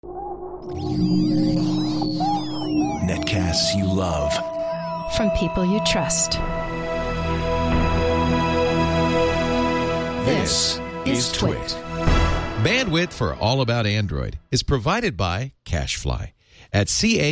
Netcasts you love. From people you trust. This is Twit. Bandwidth for All About Android is provided by CacheFly at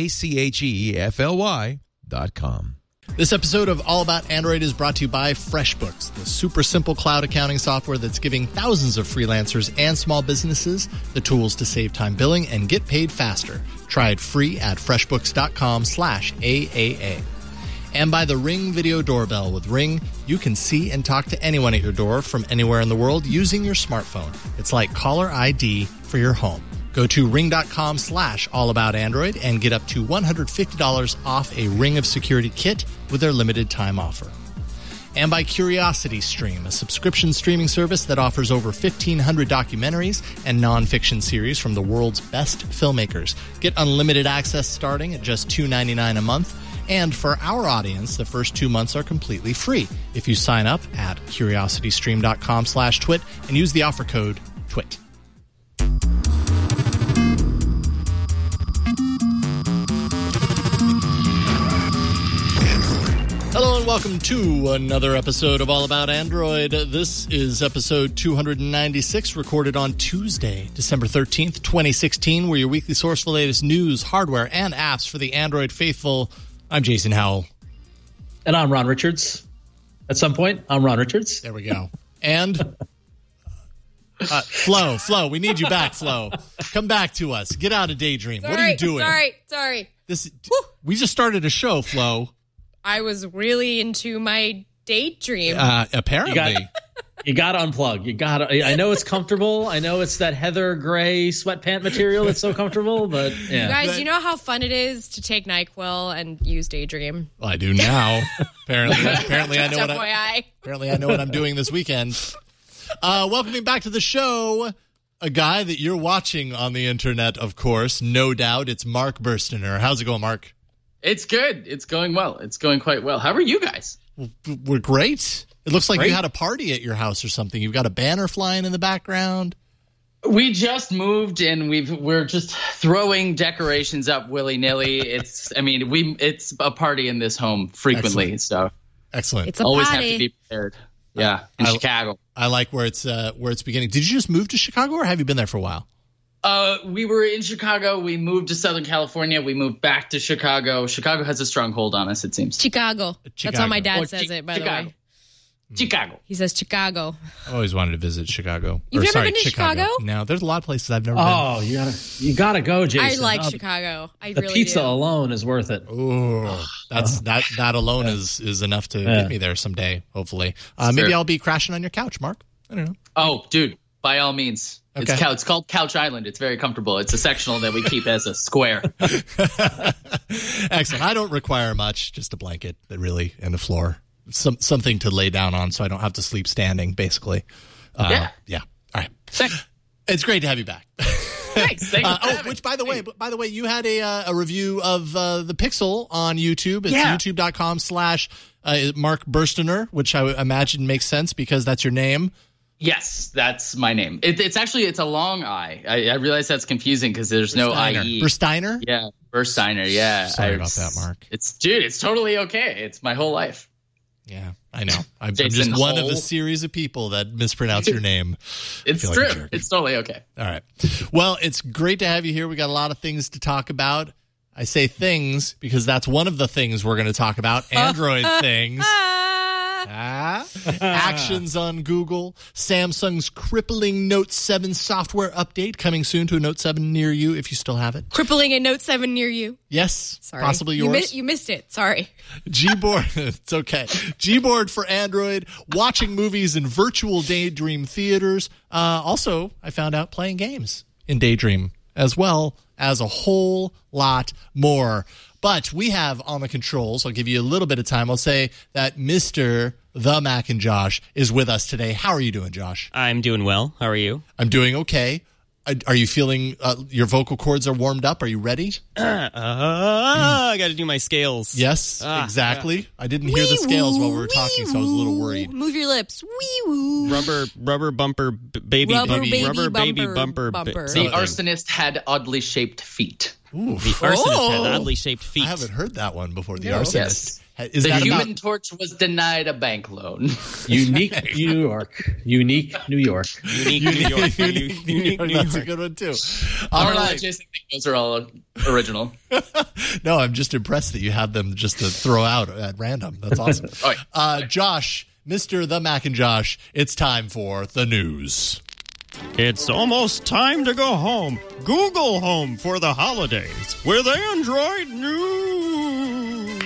CacheFly.com. This episode of All About Android is brought to you by FreshBooks, the super simple cloud accounting software that's giving thousands of freelancers and small businesses the tools to save time billing and get paid faster. Try it free at freshbooks.com/AAA. And by the Ring Video Doorbell. With Ring, you can see and talk to anyone at your door from anywhere in the world using your smartphone. It's like caller ID for your home. Go to ring.com/allaboutandroid and get up to $150 off a Ring of Security kit with their limited time offer. And by CuriosityStream, a subscription streaming service that offers over 1,500 documentaries and nonfiction series from the world's best filmmakers. Get unlimited access starting at just $2.99 a month. And for our audience, the first 2 months are completely free if you sign up at curiositystream.com/twit and use the offer code TWIT. Hello and welcome to another episode of All About Android. This is episode 296, recorded on Tuesday, December 13th, 2016. We're your weekly source for the latest news, hardware, and apps for the Android faithful. I'm Jason Howell. And I'm Ron Richards. At some point, I'm Ron Richards. There we go. And Flo, we need you back, Flo. Come back to us. Get out of Daydream. Sorry, what are you doing? Sorry. We just started a show, Flo. I was really into my Daydream. Apparently. You got to unplug. I know it's comfortable. I know it's that heather gray sweatpant material that's so comfortable, but yeah. You guys, you know how fun it is to take NyQuil and use Daydream? Well, I do now. Apparently I know FYI. I know what I'm doing this weekend. Welcoming back to the show, a guy that you're watching on the internet, of course, no doubt. It's Mark Burstener. How's it going, Mark? It's good. It's going well. It's going quite well. How are you guys? We're great. It looks like you had a party at your house or something. You've got a banner flying in the background. We just moved and we're just throwing decorations up willy-nilly. It's a party in this home frequently. Excellent. It's a always party. have to be prepared. Yeah, in Chicago. I like where it's beginning. Did you just move to Chicago or have you been there for a while? We were in Chicago. We moved to Southern California. We moved back to Chicago. Chicago has a strong hold on us, it seems. Chicago. That's how my dad says it, by the way. Chicago. He says Chicago. I've always wanted to visit Chicago. You've never been to Chicago? No, there's a lot of places I've never been. Oh, you gotta go, Jason. I like Chicago. I the really pizza do. alone is worth it. Oh, that alone is enough to get me there someday, hopefully. Maybe I'll be crashing on your couch, Mark. I don't know. Oh, dude, by all means. Okay. It's called Couch Island. It's very comfortable. It's a sectional that we keep as a square. Excellent. I don't require much, just a blanket and the floor. Something to lay down on so I don't have to sleep standing, basically. Yeah. All right. Thanks. It's great to have you back. Thanks. Which, by the way, you had a review of the Pixel on YouTube. It's youtube.com/Mark Burstener, which I imagine makes sense because that's your name. Yes, that's my name. It's a long I. I realize that's confusing because there's no IE. Bursteiner? Yeah, Bursteiner. Yeah. Sorry about that, Mark. It's totally okay. It's my whole life. Yeah, I know. I'm just one of a series of people that mispronounce your name. It's true. It's totally okay. All right. Well, it's great to have you here. We got a lot of things to talk about. I say things because that's one of the things we're going to talk about. Android things. Actions on Google, Samsung's crippling Note 7 software update coming soon to a Note 7 near you if you still have it. Crippling a Note 7 near you. Yes, sorry. Possibly yours. You missed it. Sorry. Gboard, it's okay. Gboard for Android, watching movies in virtual Daydream theaters. Also, I found out playing games in Daydream as well as a whole lot more. But we have on the controls, I'll give you a little bit of time. I'll say that Mr. The Mac and Josh is with us today. How are you doing, Josh? I'm doing well. How are you? I'm doing okay. Are you feeling your vocal cords are warmed up? Are you ready? I got to do my scales. Yes, exactly. I didn't hear the scales while we were talking, so I was a little worried. Move your lips. Wee woo. Rubber bumper, baby bumper. The arsonist had oddly shaped feet. Ooh. The arsonist had oddly shaped feet. I haven't heard that one before. The Yes. arsonist. Is The that Human Torch was denied a bank loan. Unique New York. Unique New York. Unique New York. Unique New That's a York. good one too. All All right, right. Jason, I think those are all original. No, I'm just impressed that you have them just to throw out at random. That's awesome. All right. Josh, Mr. The Mac and Josh, it's time for the news. It's almost time to go home. Google Home for the holidays with Android News.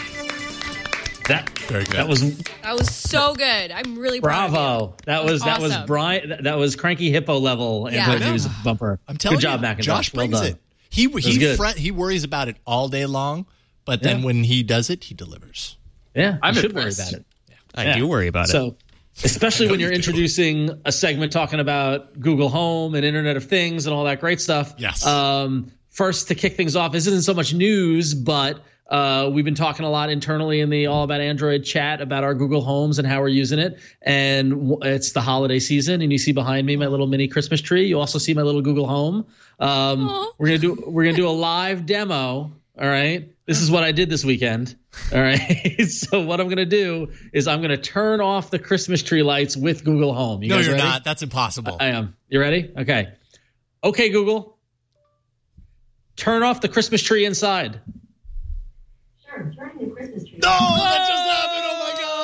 Very good. That was That was so good. I'm really proud of bravo. That was awesome. Brian. That was Cranky Hippo level Yeah. Android News bumper. I'm telling good job, you, Mac and Josh Well brings done. it. He good. he worries about it all day long, but then when he does it, he delivers. Yeah, I'm you should worry impressed. about it. I do worry about it. So, especially when you're introducing a segment talking about Google Home and Internet of Things and all that great stuff. Yes. First, to kick things off, this isn't so much news, but we've been talking a lot internally in the All About Android chat about our Google Homes and how we're using it. And it's the holiday season, and you see behind me my little mini Christmas tree. You also see my little Google Home. We're gonna do a live demo. All right. This is what I did this weekend. All right. So what I'm going to do is I'm going to turn off the Christmas tree lights with Google Home. You No, guys you're ready? not. That's impossible. I am. You ready? Okay. Okay, Google. Turn off the Christmas tree inside. Sure, turning the Christmas tree. No, that just happened. Oh my God.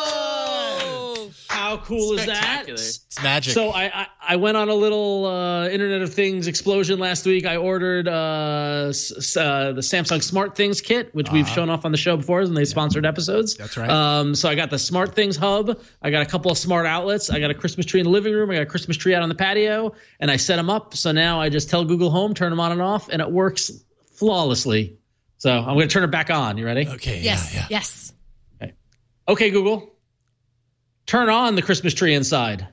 How cool is that? Spectacular. It's magic. So I went on a little Internet of Things explosion last week. I ordered the Samsung Smart Things kit, which we've shown off on the show before, and they sponsored episodes. That's right. So I got the Smart Things hub. I got a couple of smart outlets. I got a Christmas tree in the living room. I got a Christmas tree out on the patio, and I set them up. So now I just tell Google Home, turn them on and off, and it works flawlessly. So I'm going to turn it back on. You ready? Okay. Yes. Yeah. Yes. Okay, Google. Turn on the Christmas tree inside.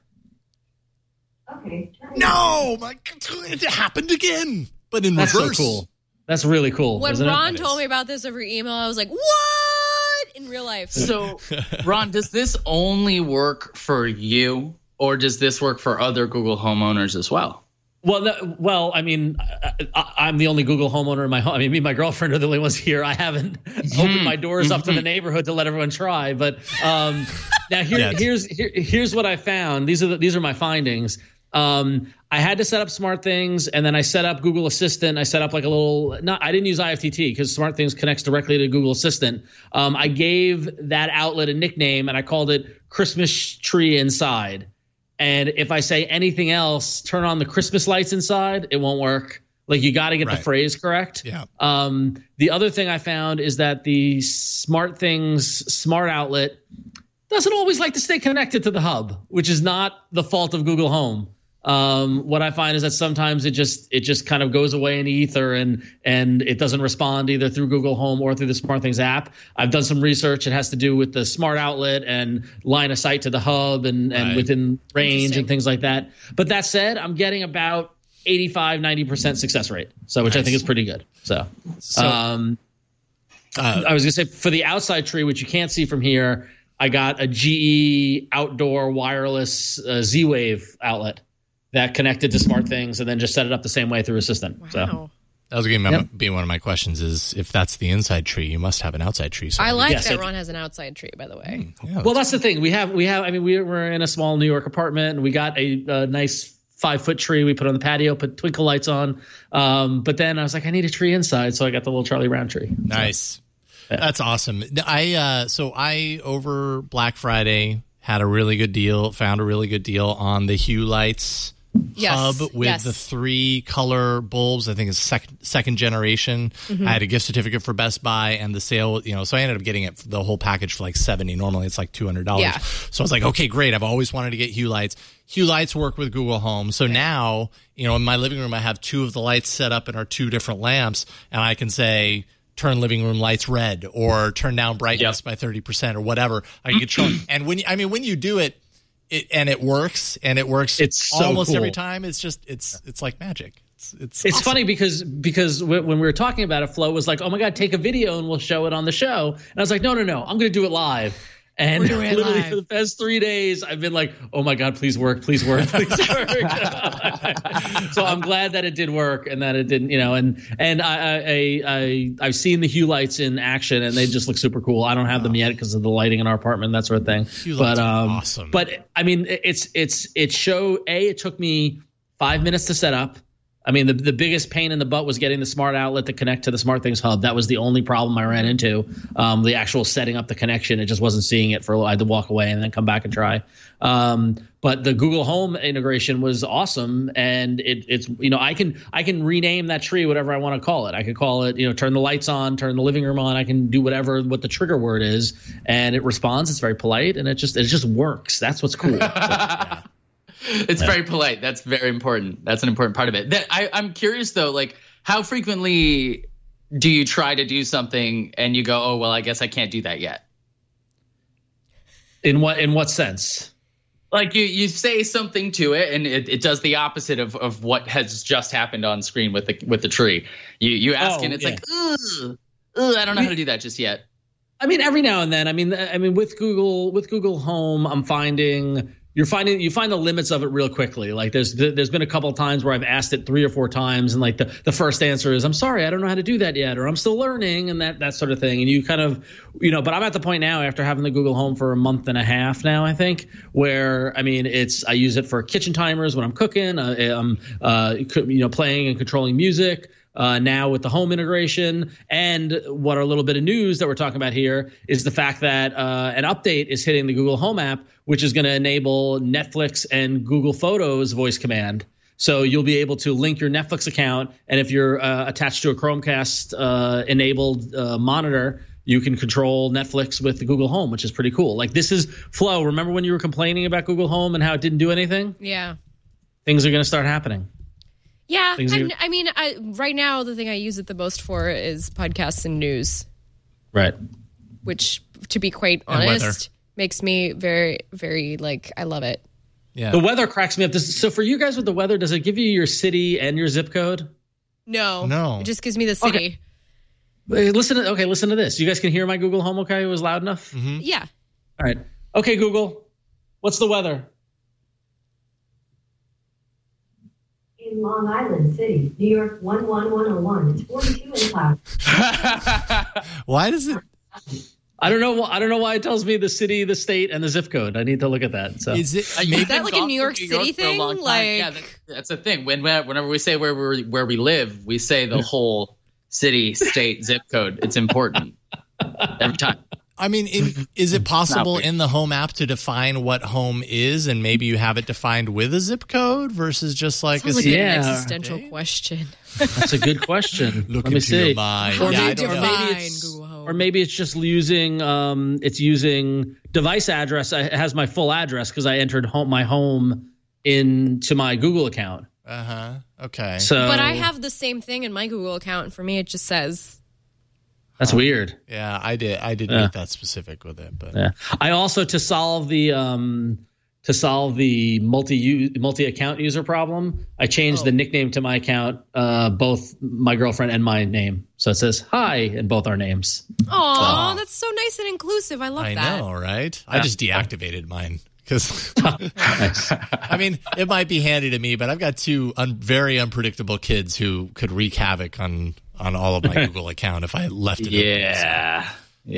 Okay, No, my it happened again, but in That's reverse. so cool. That's really cool. When isn't it? Ron told me about this over email, I was like, what? In real life. So, Ron, does this only work for you, or does this work for other Google homeowners as well? Well, I mean, I'm the only Google homeowner in my home. I mean, me and my girlfriend are the only ones here. I haven't opened my doors up to the neighborhood to let everyone try. But now here's what I found. These are my findings. I had to set up Smart Things, and then I set up Google Assistant. I set up like a little. I didn't use IFTT because Smart Things connects directly to Google Assistant. I gave that outlet a nickname, and I called it Christmas Tree Inside. And if I say anything else, turn on the Christmas lights inside, it won't work. Like, you got to get the phrase correct. Yeah. The other thing I found is that the Smart Things smart outlet doesn't always like to stay connected to the hub, which is not the fault of Google Home. What I find is that sometimes it just kind of goes away in the ether and it doesn't respond either through Google Home or through the Smart Things app. I've done some research. It has to do with the smart outlet and line of sight to the hub and within range and things like that. But that said, I'm getting about 85-90% success rate, which I think is pretty good. I was gonna say, for the outside tree, which you can't see from here, I got a GE outdoor wireless Z-Wave outlet that connected to Smart Things and then just set it up the same way through Assistant. Wow. So That was going to be one of my questions is if that's the inside tree, you must have an outside tree. So I like Yes, that Ron has an outside tree, by the way. Yeah, well, that's the thing. We have. I mean, we're in a small New York apartment, and we got a nice 5-foot tree we put on the patio, put twinkle lights on. But then I was like, I need a tree inside, so I got the little Charlie Brown tree. nice. That's awesome. I over Black Friday had a really good deal, found a really good deal on the Hue Lights hub with the 3 color bulbs. I think it's second generation. I had a gift certificate for Best Buy and the sale, so I ended up getting the whole package for like $70. Normally it's like $200. Yeah. So I was like, okay, great. I've always wanted to get Hue Lights. Hue Lights work with Google Home. So now, in my living room, I have 2 of the lights set up in our 2 different lamps, and I can say, turn living room lights red or turn down brightness by 30% or whatever. I can control. And when you do it, It works. It's so almost cool. every time. It's just it's like magic. It's awesome. awesome. Funny because when we were talking about it, Flo was like, "Oh my God, take a video and we'll show it on the show." And I was like, "No, I'm going to do it live." And We're doing it literally live. for the past 3 days, I've been like, "Oh my God, please work, please work, please work." So I'm glad that it did work and that it didn't, And I've seen the Hue lights in action and they just look super cool. I don't have them yet because of the lighting in our apartment, that sort of thing. Hue lights are awesome. But I mean, it took me 5 minutes to set up. I mean, the biggest pain in the butt was getting the smart outlet to connect to the SmartThings hub. That was the only problem I ran into. The actual setting up the connection, it just wasn't seeing it I had to walk away and then come back and try. But the Google Home integration was awesome, and it's I can rename that tree whatever I want to call it. I could call it turn the lights on, turn the living room on. I can do what the trigger word is, and it responds. It's very polite, and it just works. That's what's cool. It's very polite. That's very important. That's an important part of it. I'm curious though, like how frequently do you try to do something and you go, oh well, I guess I can't do that yet? In what sense? Like you say something to it and it does the opposite of what has just happened on screen with the tree. You ask and it's like, I don't know how to do that just yet. I mean, every now and then. I mean, with Google Home, I'm finding. You find the limits of it real quickly. Like there's been a couple of times where I've asked it 3 or 4 times, and like the first answer is, "I'm sorry, I don't know how to do that yet," or "I'm still learning," and that sort of thing. And you kind of, but I'm at the point now after having the Google Home for a month and a half now, I think, where I use it for kitchen timers when I'm cooking, I'm playing and controlling music. Now with the home integration, and what are a little bit of news that we're talking about here is the fact that an update is hitting the Google Home app, which is going to enable Netflix and Google Photos voice command. So you'll be able to link your Netflix account, and if you're attached to a Chromecast enabled monitor, you can control Netflix with the Google Home, which is pretty cool. Like this is Flo. Remember when you were complaining about Google Home and how it didn't do anything? Yeah. Things are going to start happening. Yeah, right now the thing I use it the most for is podcasts and news. Right. Which, to be quite honest, makes me very, very, I love it. Yeah. The weather cracks me up. So for you guys with the weather, does it give you your city and your zip code? No. It just gives me the city. Okay. Listen to this. You guys can hear my Google Home okay? It was loud enough? Mm-hmm. Yeah. All right. Okay, Google, what's the weather? In Long Island City, New York 11101. It's 42 and clouds. Why does it? I don't know why it tells me the city, the state, and the zip code. I need to look at that. So is that like a New York City thing? Yeah, that's the thing. Whenever we say where we live, we say the whole city, state, zip code. It's important every time. I mean, is it possible in the Home app to define what home is, and maybe you have it defined with a zip code versus just like an existential question? That's a good question. Let me see. Or maybe it's just using device address. It has my full address because I entered my home into my Google account. Okay. But I have the same thing in my Google account, and for me, it just says. That's weird. Yeah, I did make that specific with it, but I also to solve the multi-account user problem, I changed the nickname to my account, both my girlfriend and my name. So it says hi in both our names. Oh, that's so nice and inclusive. I love that. I know, right? I just deactivated mine because I mean, it might be handy to me, but I've got 2 very unpredictable kids who could wreak havoc on all of my Google account if I left it. Yeah.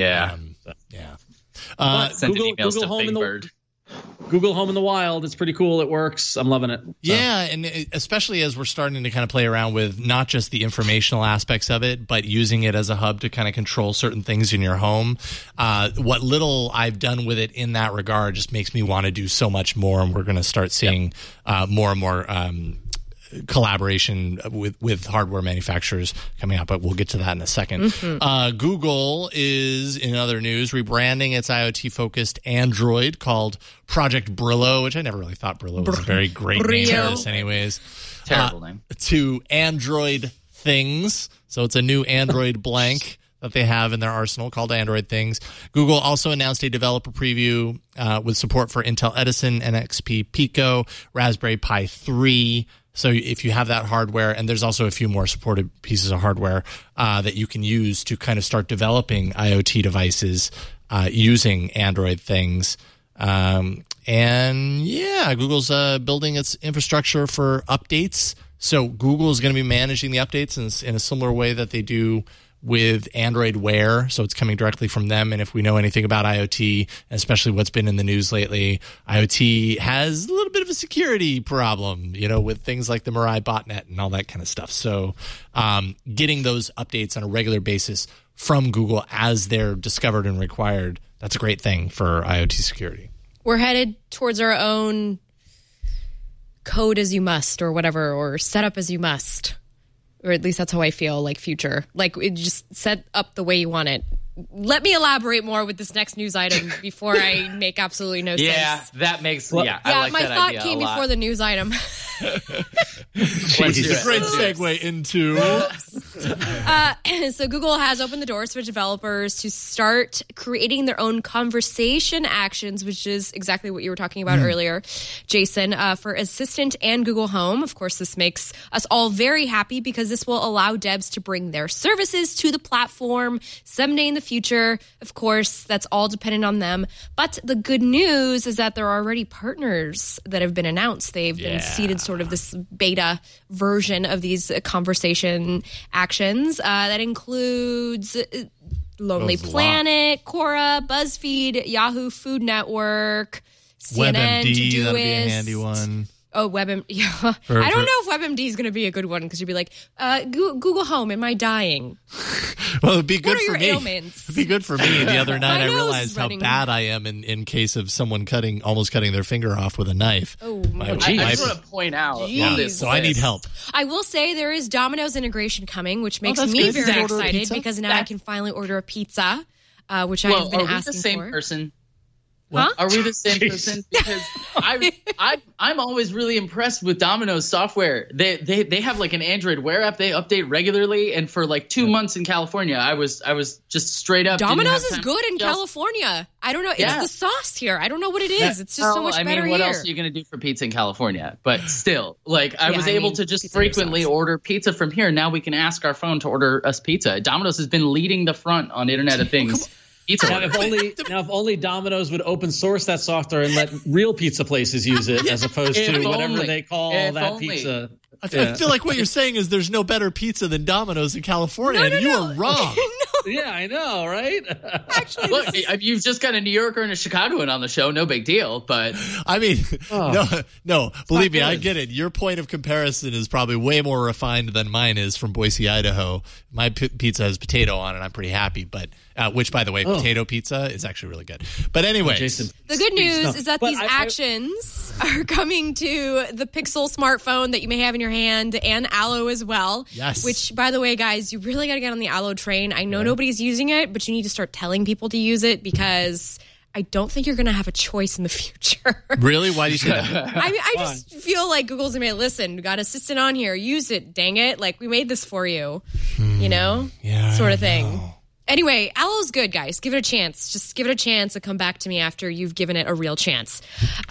Send emails to Big Bird. Google Home in the wild. It's pretty cool. It works. I'm loving it. So. Yeah, and especially as we're starting to kind of play around with not just the informational aspects of it, but using it as a hub to kind of control certain things in your home. What little I've done with it in that regard just makes me want to do so much more, and we're going to start seeing more and more collaboration with hardware manufacturers coming out, but we'll get to that in a second. Mm-hmm. Google is, in other news, rebranding its IoT-focused Android called Project Brillo, which I never really thought Brillo was a very great name for this anyways. Terrible name. To Android Things. So it's a new Android blank that they have in their arsenal called Android Things. Google also announced a developer preview with support for Intel Edison, NXP Pico, Raspberry Pi 3. So if you have that hardware, and there's also a few more supported pieces of hardware that you can use to kind of start developing IoT devices using Android Things. And yeah, Google's building its infrastructure for updates. So Google is going to be managing the updates in a similar way that they do with Android Wear. So it's coming directly from them. And if we know anything about IoT, especially what's been in the news lately, IoT has a little bit of a security problem, with things like the Mirai botnet and all that kind of stuff. So getting those updates on a regular basis from Google as they're discovered and required, that's a great thing for IoT security. We're headed towards our own code as you must or whatever, or set up as you must. Or at least that's how I feel like future. Like, it just set up the way you want it. Let me elaborate more with this next news item before I make absolutely no sense. Yeah, that makes, I like my that thought idea came a lot. before the news item. It's a great segue into... So Google has opened the doors for developers to start creating their own conversation actions, which is exactly what you were talking about earlier, Jason, for Assistant and Google Home. Of course, this makes us all very happy because this will allow devs to bring their services to the platform someday in the future. Of course, that's all dependent on them. But the good news is that there are already partners that have been announced. They've been seeded sort of this beta version of these conversation actions that includes Lonely Planet, Quora, BuzzFeed, Yahoo Food Network, CNN, WebMD, that'd be a handy one. Oh, WebMD. Yeah. I don't know if WebMD is going to be a good one because you'd be like, Google Home, am I dying? Well, it'd be good for me. What are your ailments? It'd be good for me. The other night I realized how bad I am in case of someone almost cutting their finger off with a knife. Oh, I just want to point out on this. So I need help. I will say there is Domino's integration coming, which makes me very excited because now I can finally order a pizza, which I've been asking for. Are we the same person? Huh? Are we the same person? Because I'm always really impressed with Domino's software. They have like an Android Wear app they update regularly, and for like 2 months in California, I was just straight up. Domino's is good in California. I don't know. It's the sauce here. I don't know what it is. It's just so much better here. What else are you going to do for pizza in California? But still, I was able to just frequently order pizza from here. Now we can ask our phone to order us pizza. Domino's has been leading the front on Internet of Things. Now, if only Domino's would open source that software and let real pizza places use it, as opposed to whatever they call that pizza. I feel like what you're saying is there's no better pizza than Domino's in California, and you are wrong. Yeah, I know, right? Actually, look, you've just got a New Yorker and a Chicagoan on the show. No big deal, but I mean, no. Believe me, I get it. Your point of comparison is probably way more refined than mine is from Boise, Idaho. My pizza has potato on it. I'm pretty happy, but which, by the way, potato pizza is actually really good. But anyway, the good news is that these actions are coming to the Pixel smartphone that you may have in your hand, and Allo as well. Yes. Which, by the way, guys, you really got to get on the Allo train. I know nobody's using it, but you need to start telling people to use it because I don't think you're going to have a choice in the future. Really? Why do you say that? I mean, I just feel like Google's going to be, listen, we got Assistant on here. Use it, dang it. Like, we made this for you, sort of thing. Anyway, Allo's good, guys. Give it a chance. Just give it a chance and come back to me after you've given it a real chance.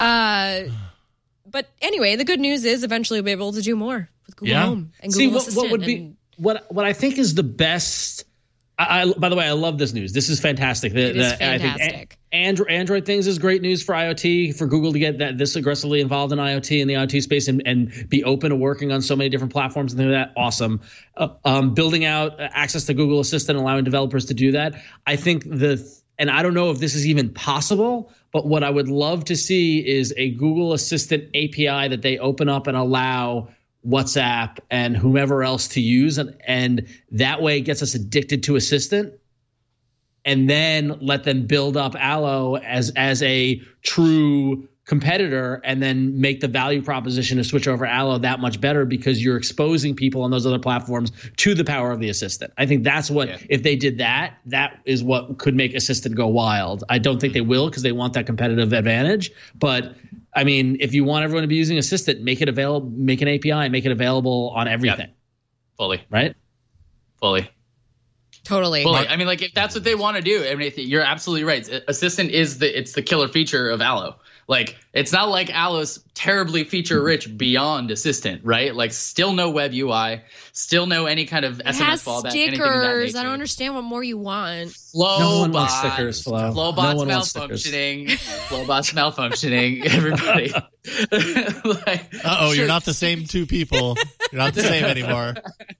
But anyway, the good news is eventually we'll be able to do more with Google Home and Google Assistant. What would be what I think is the best. By the way, I love this news. This is fantastic. It is fantastic. I think Android Things is great news for IoT, for Google to get this aggressively involved in IoT and the IoT space and be open to working on so many different platforms and things like that. Awesome. Building out access to Google Assistant, allowing developers to do that. I think and I don't know if this is even possible, but what I would love to see is a Google Assistant API that they open up and allow WhatsApp and whomever else to use, and that way it gets us addicted to Assistant, and then let them build up Allo as a true competitor, and then make the value proposition to switch over Allo that much better because you're exposing people on those other platforms to the power of the Assistant. I think that's what, if they did that is what could make Assistant go wild. I don't think they will because they want that competitive advantage, but I mean, if you want everyone to be using Assistant, make it available, make an API, make it available on everything. Fully. Right? Fully. Totally. Well, I mean, like if that's what they want to do, I mean, you're absolutely right. Assistant it's the killer feature of Allo. Like, it's not like Allo's terribly feature rich beyond Assistant, right? Like, still no web UI, still no any kind of SMS fallback. Stickers. I don't understand what more you want. No one wants stickers, Flo. Flowbot's malfunctioning. Flowbot's malfunctioning. Everybody. Like, uh-oh, you're not the same two people. You're not the same anymore.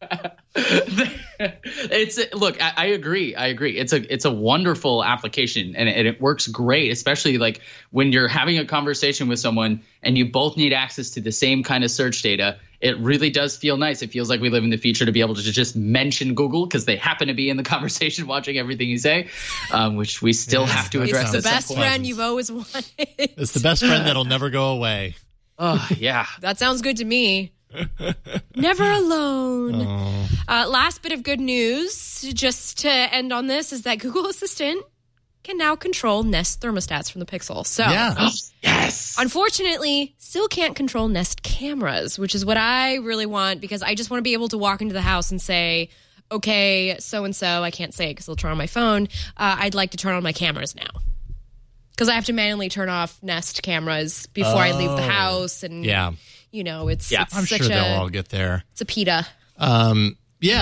Look, I agree. It's a wonderful application, and it works great, especially like when you're having a conversation with someone and you both need access to the same kind of search data. It really does feel nice. It feels like we live in the future to be able to just mention Google because they happen to be in the conversation watching everything you say, which we still have to address. It's the best friend you've always wanted. It's the best friend that'll never go away. Oh, yeah. That sounds good to me. Never alone. Last bit of good news, just to end on this, is that Google Assistant can now control Nest thermostats from the Pixel. So, yes. Unfortunately, still can't control Nest cameras, which is what I really want, because I just want to be able to walk into the house and say, okay, so-and-so, I can't say it because they'll turn on my phone, I'd like to turn on my cameras now. Because I have to manually turn off Nest cameras before I leave the house. And, you know, it's I'm such sure they'll all get there. It's a PETA. I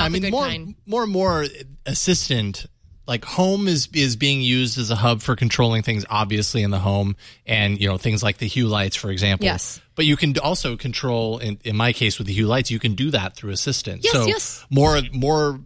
mean, more and more Assistant, like Home is being used as a hub for controlling things, obviously, in the home, and, you know, things like the Hue lights, for example. Yes. But you can also control, in my case with the Hue lights, you can do that through Assistant. Yes, more and more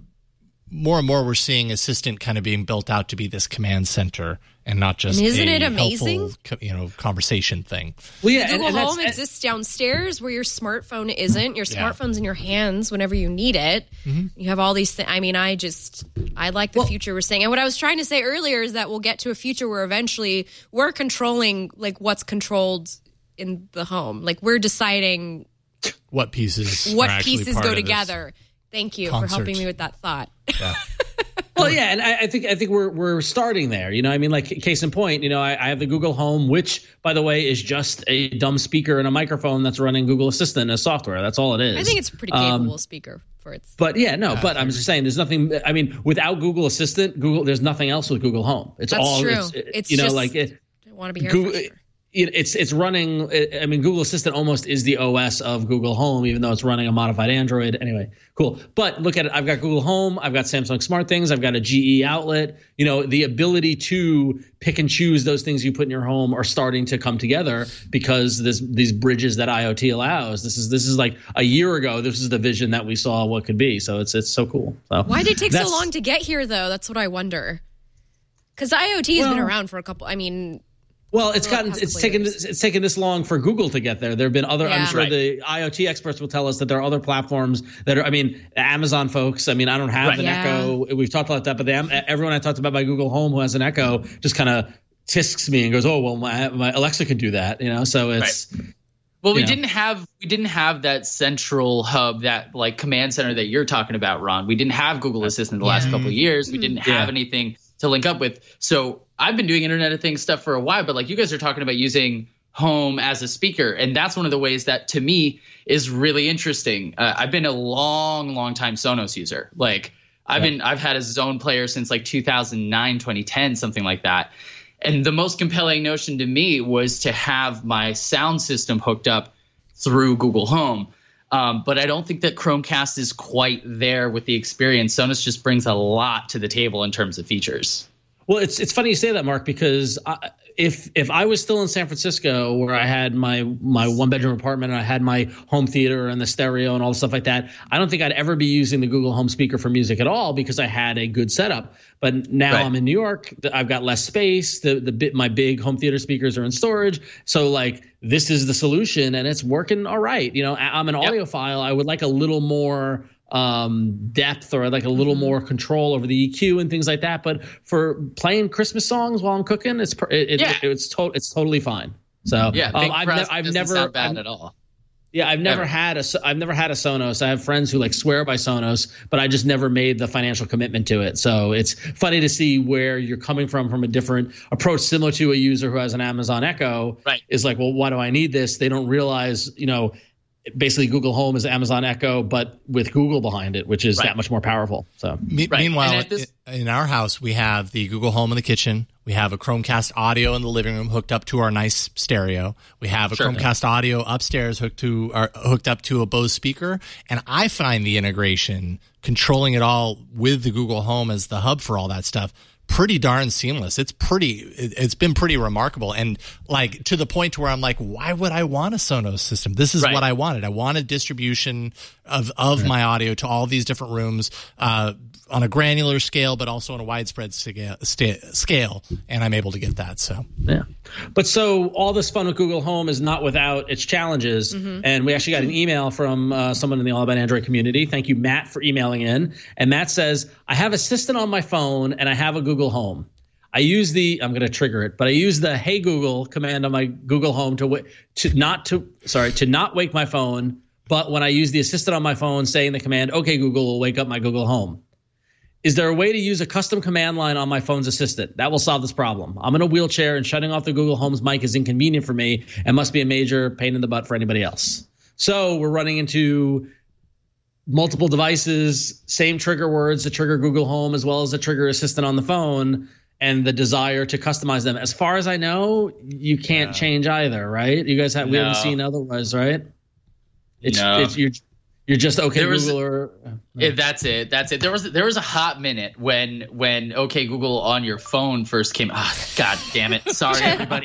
we're seeing Assistant kind of being built out to be this command center and not just isn't it amazing? Helpful, conversation thing. Well, yeah, Google Home exists downstairs where your smartphone isn't. Your smartphone's in your hands whenever you need it. Mm-hmm. You have all these things. I mean, I like the future we're seeing. And what I was trying to say earlier is that we'll get to a future where eventually we're controlling like what's controlled in the home. Like we're deciding what pieces go together. Thank you for helping me with that thought. Yeah. Well, yeah, and I think we're starting there. You know, I mean, like case in point, you know, I have the Google Home, which, by the way, is just a dumb speaker and a microphone that's running Google Assistant as software. That's all it is. I think it's a pretty capable speaker for its. But but I'm just saying, there's nothing. I mean, without Google Assistant, there's nothing else with Google Home. It's that's all true. It's you know, just, like I want to be here. Google, it's running. I mean, Google Assistant almost is the OS of Google Home, even though it's running a modified Android. Anyway, cool. But look at it. I've got Google Home. I've got Samsung SmartThings. I've got a GE outlet. You know, the ability to pick and choose those things you put in your home are starting to come together because these bridges that IoT allows. This is like a year ago. This is the vision that we saw what could be. So it's so cool. So why did it take so long to get here, though? That's what I wonder. Because IoT has been around for a couple. I mean. Well, it's taken this long for Google to get there. There have been other. I'm sure the IoT experts will tell us that there are other platforms that are. I mean, Amazon folks. I mean, I don't have an Echo. We've talked about that, but everyone I talked about by Google Home who has an Echo just kind of tisks me and goes, "Oh, well, my Alexa can do that." You know, so it's. Right. Well, we didn't have that central hub, that like command center that you're talking about, Ron. We didn't have Google Assistant the last couple of years. We didn't have anything to link up with. So I've been doing Internet of Things stuff for a while, but like you guys are talking about using Home as a speaker. And that's one of the ways that to me is really interesting. I've been a long time Sonos user. Like I've had a Zone player since like 2009, 2010, something like that. And the most compelling notion to me was to have my sound system hooked up through Google Home. But I don't think that Chromecast is quite there with the experience. Sonos just brings a lot to the table in terms of features. Well, it's funny you say that, Mark, because if I was still in San Francisco where I had my one-bedroom apartment and I had my home theater and the stereo and all the stuff like that, I don't think I'd ever be using the Google Home speaker for music at all because I had a good setup. But now I'm in New York. I've got less space. My big home theater speakers are in storage. So like this is the solution and it's working all right. You know, I'm an audiophile. I would like a little more depth or like a little more control over the EQ and things like that. But for playing Christmas songs while I'm cooking, it's totally fine. So I've never sound bad at all. Yeah, I've never had a Sonos. I have friends who like swear by Sonos, but I just never made the financial commitment to it. So it's funny to see where you're coming from a different approach, similar to a user who has an Amazon Echo. Right. Is like, well, why do I need this? They don't realize, you know, basically Google Home is Amazon Echo, but with Google behind it, which is that much more powerful. So meanwhile, in our house, we have the Google Home in the kitchen. We have a Chromecast audio in the living room hooked up to our nice stereo. We have a Chromecast audio upstairs hooked up to a Bose speaker. And I find the integration, controlling it all with the Google Home as the hub for all that stuff, pretty darn seamless. It's been pretty remarkable, and like to the point where I'm like, why would I want a Sonos system? This is what I wanted. I wanted distribution of my audio to all these different rooms on a granular scale, but also on a widespread scale, and I'm able to get that. So but so all this fun with Google Home is not without its challenges. And we actually got an email from someone in the All About Android community. Thank you, Matt, for emailing in. And Matt says, I have Assistant on my phone and I have a Google Home. I use I'm going to trigger it, but I use the Hey Google command on my Google Home to not wake my phone. But when I use the Assistant on my phone, saying the command, okay, Google, will wake up my Google Home. Is there a way to use a custom command line on my phone's assistant? That will solve this problem. I'm in a wheelchair and shutting off the Google Home's mic is inconvenient for me and must be a major pain in the butt for anybody else. So we're running into multiple devices, same trigger words to trigger Google Home as well as the trigger Assistant on the phone, and the desire to customize them. As far as I know, you can't change either, right? You guys we haven't seen otherwise, right? You're just okay Google or that's it. There was a hot minute when okay Google on your phone first came. God damn it! Sorry everybody.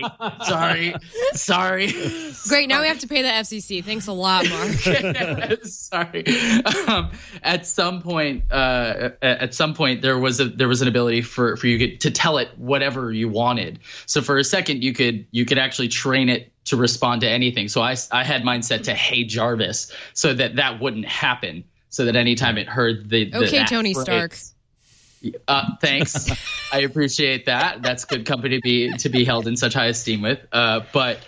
Sorry. Great. Now we have to pay the FCC. Thanks a lot, Mark. Sorry. At some point, there was an ability for you to tell it whatever you wanted. So for a second, you could actually train it to respond to anything. So I had mine set to Hey Jarvis, so that wouldn't happen. So that anytime it heard the Tony Stark. Thanks, I appreciate that. That's good company to be held in such high esteem with. So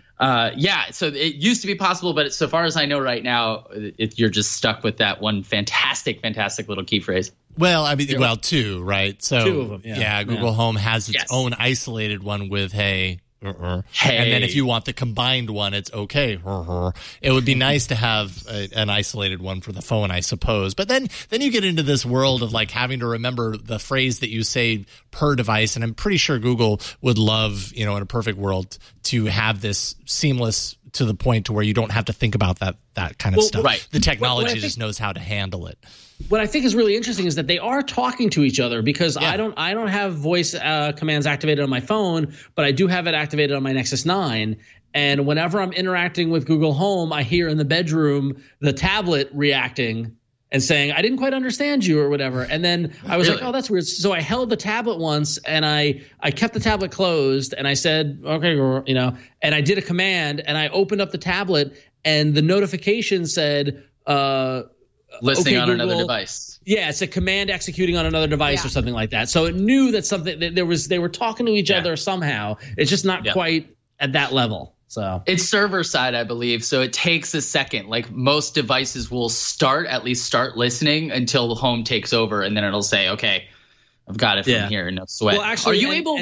it used to be possible, but so far as I know right now, you're just stuck with that one fantastic little key phrase. Well, I mean, two, right? So two of them, Google Home has its own isolated one with Hey. Hey. And then if you want the combined one, it's okay. It would be nice to have an isolated one for the phone, I suppose. But then you get into this world of like having to remember the phrase that you say per device. And I'm pretty sure Google would love, in a perfect world, to have this seamless to the point to where you don't have to think about that kind of stuff. Right. The technology just knows how to handle it. What I think is really interesting is that they are talking to each other, because I don't have voice commands activated on my phone, but I do have it activated on my Nexus 9. And whenever I'm interacting with Google Home, I hear in the bedroom the tablet reacting and saying, I didn't quite understand you or whatever. And then I was like, oh, that's weird. So I held the tablet once and I kept the tablet closed and I said, okay, and I did a command and I opened up the tablet and the notification said, listening on Google, another device. Yeah, it's a command executing on another device or something like that. So it knew that they were talking to each other somehow. It's just not quite at that level. So it's server side, I believe. So it takes a second. Like most devices will start listening until the Home takes over, and then it'll say, "Okay, I've got it from here. No sweat." Well, actually, are you able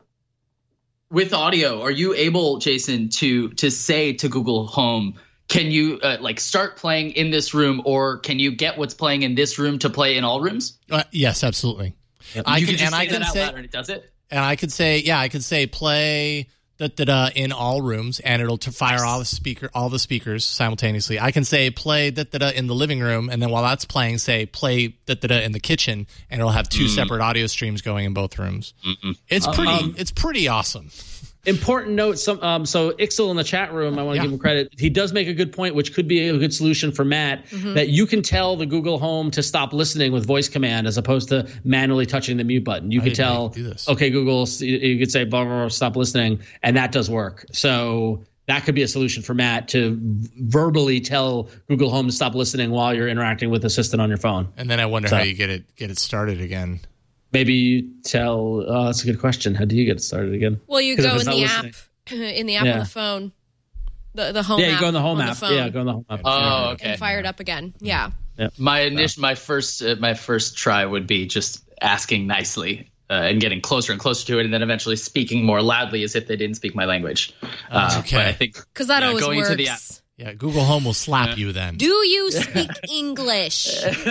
with audio? Are you able, Jason, to say to Google Home, can you start playing in this room, or can you get what's playing in this room to play in all rooms? Yes, absolutely. Yep. I can say that out loud and it does it. And I could say play in all rooms, and it'll fire all the speakers simultaneously. I can say play in the living room, and then while that's playing, say play in the kitchen, and it'll have two separate audio streams going in both rooms. It's pretty awesome. Important note, so Ixel in the chat room, I want to give him credit. He does make a good point, which could be a good solution for Matt, that you can tell the Google Home to stop listening with voice command as opposed to manually touching the mute button. You can tell, okay, Google, you could say, blah, blah, blah, stop listening, and that does work. So that could be a solution for Matt to verbally tell Google Home to stop listening while you're interacting with Assistant on your phone. And then I wonder how you get it started again. Maybe you tell. Oh, that's a good question. How do you get started again? Well, you go in the app on the phone, the home. Yeah, you go in the home app. Yeah, go in the home app. Oh, okay. And fire it up again. Yeah. My first try would be just asking nicely and getting closer and closer to it, and then eventually speaking more loudly as if they didn't speak my language. Okay. But I think because that always going works. to the app. Yeah, Google Home will slap you then. Do you speak English?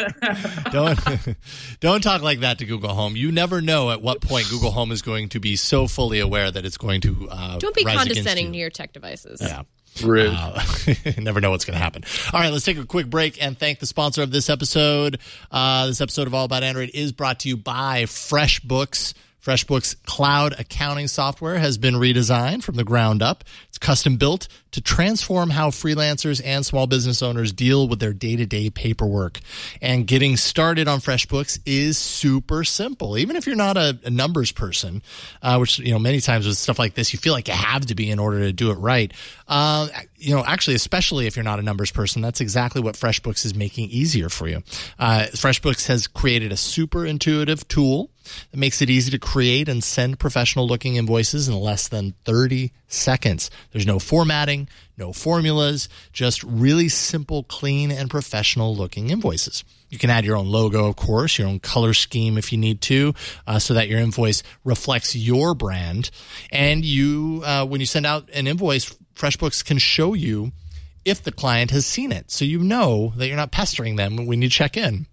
Don't talk like that to Google Home. You never know at what point Google Home is going to be so fully aware that it's going to don't be rise condescending against to you. your tech devices. Yeah. Rude. Never know what's going to happen. All right, let's take a quick break and thank the sponsor of this episode. This episode of All About Android is brought to you by FreshBooks. FreshBooks cloud accounting software has been redesigned from the ground up. It's custom built to transform how freelancers and small business owners deal with their day-to-day paperwork. And getting started on FreshBooks is super simple. Even if you're not a numbers person, which, many times with stuff like this, you feel like you have to be in order to do it right. Actually, especially if you're not a numbers person, that's exactly what FreshBooks is making easier for you. FreshBooks has created a super intuitive tool that makes it easy to create and send professional-looking invoices in less than 30 seconds. There's no formatting, no formulas, just really simple, clean, and professional-looking invoices. You can add your own logo, of course, your own color scheme if you need to, so that your invoice reflects your brand. And when you send out an invoice, FreshBooks can show you if the client has seen it, so you know that you're not pestering them when you check in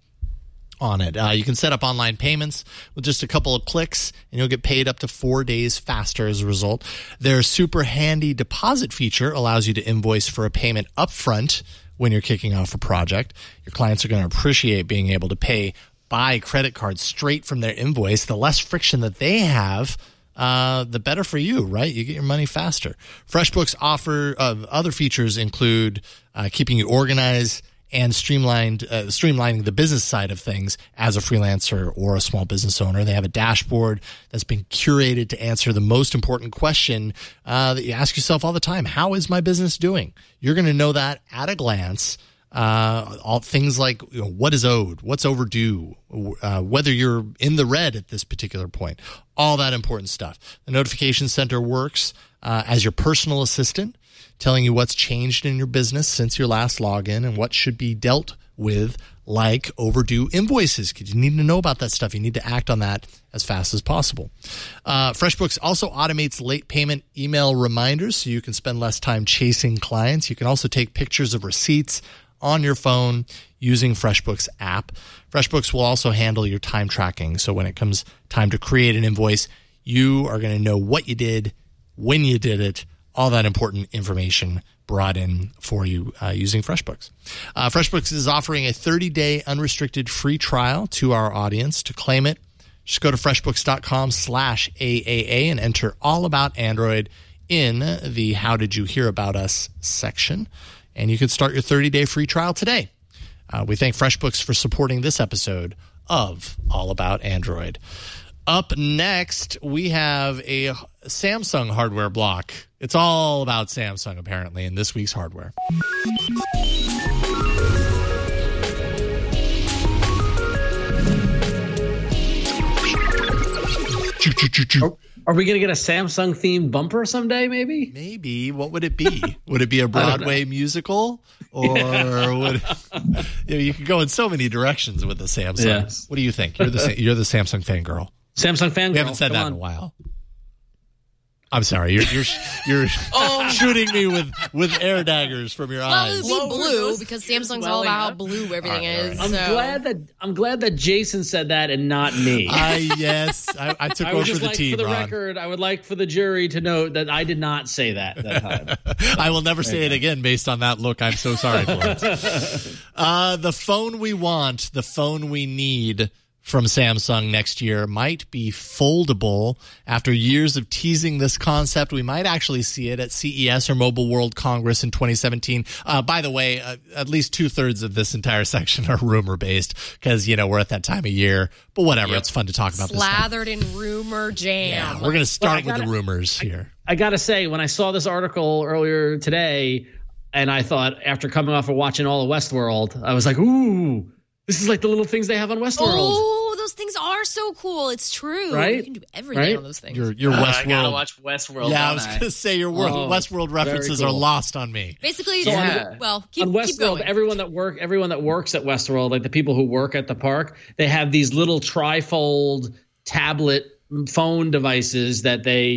on it. You can set up online payments with just a couple of clicks, and you'll get paid up to 4 days faster as a result. Their super handy deposit feature allows you to invoice for a payment upfront when you're kicking off a project. Your clients are going to appreciate being able to pay by credit card straight from their invoice. The less friction that they have, the better for you, right? You get your money faster. FreshBooks offer other features include keeping you organized and streamlining the business side of things as a freelancer or a small business owner. They have a dashboard that's been curated to answer the most important question that you ask yourself all the time. How is my business doing? You're going to know that at a glance. All things like what is owed, what's overdue, whether you're in the red at this particular point, all that important stuff. The Notification Center works as your personal assistant, telling you what's changed in your business since your last login and what should be dealt with, like overdue invoices, because you need to know about that stuff. You need to act on that as fast as possible. FreshBooks also automates late payment email reminders so you can spend less time chasing clients. You can also take pictures of receipts on your phone using FreshBooks app. FreshBooks will also handle your time tracking. So when it comes time to create an invoice, you are going to know what you did, when you did it, all that important information brought in for you using FreshBooks. FreshBooks is offering a 30-day unrestricted free trial to our audience. To claim it, just go to freshbooks.com/AAA and enter All About Android in the How Did You Hear About Us section. And you can start your 30-day free trial today. We thank FreshBooks for supporting this episode of All About Android. Up next, we have a Samsung hardware block. It's all about Samsung, apparently, in this week's hardware. Are we going to get a Samsung-themed bumper someday, maybe? Maybe. What would it be? Would it be a Broadway musical? Or would you could go in so many directions with the Samsung. Yes. What do you think? You're the Samsung fangirl. Samsung fangirl. We haven't said that in a while. I'm sorry. You're shooting me with air daggers from your eyes. Well, it would be blue because Samsung's all about how blue everything is. I'm glad that Jason said that and not me. Yes, I took over for the team. For the record, I would like for the jury to note that I did not say that time. I will never say it again based on that look. I'm so sorry for it. The phone we want, the phone we need from Samsung next year might be foldable. After years of teasing this concept, we might actually see it at CES or Mobile World Congress in 2017. By the way, at least 2/3 of this entire section are rumor-based because, we're at that time of year. But whatever, It's fun to talk about this stuff. Slathered in rumor jam. Yeah, we're going to start with the rumors here. I got to say, when I saw this article earlier today, and I thought, after coming off of watching all of Westworld, I was like, ooh, this is like the little things they have on Westworld. Oh, those things are so cool. It's true. Right? You can do everything on those things. Your Westworld. I gotta watch Westworld. Yeah, I was going to say your Westworld references are lost on me. Basically, keep on Westworld, going. Everyone that works at Westworld, like the people who work at the park, they have these little trifold tablet phone devices that they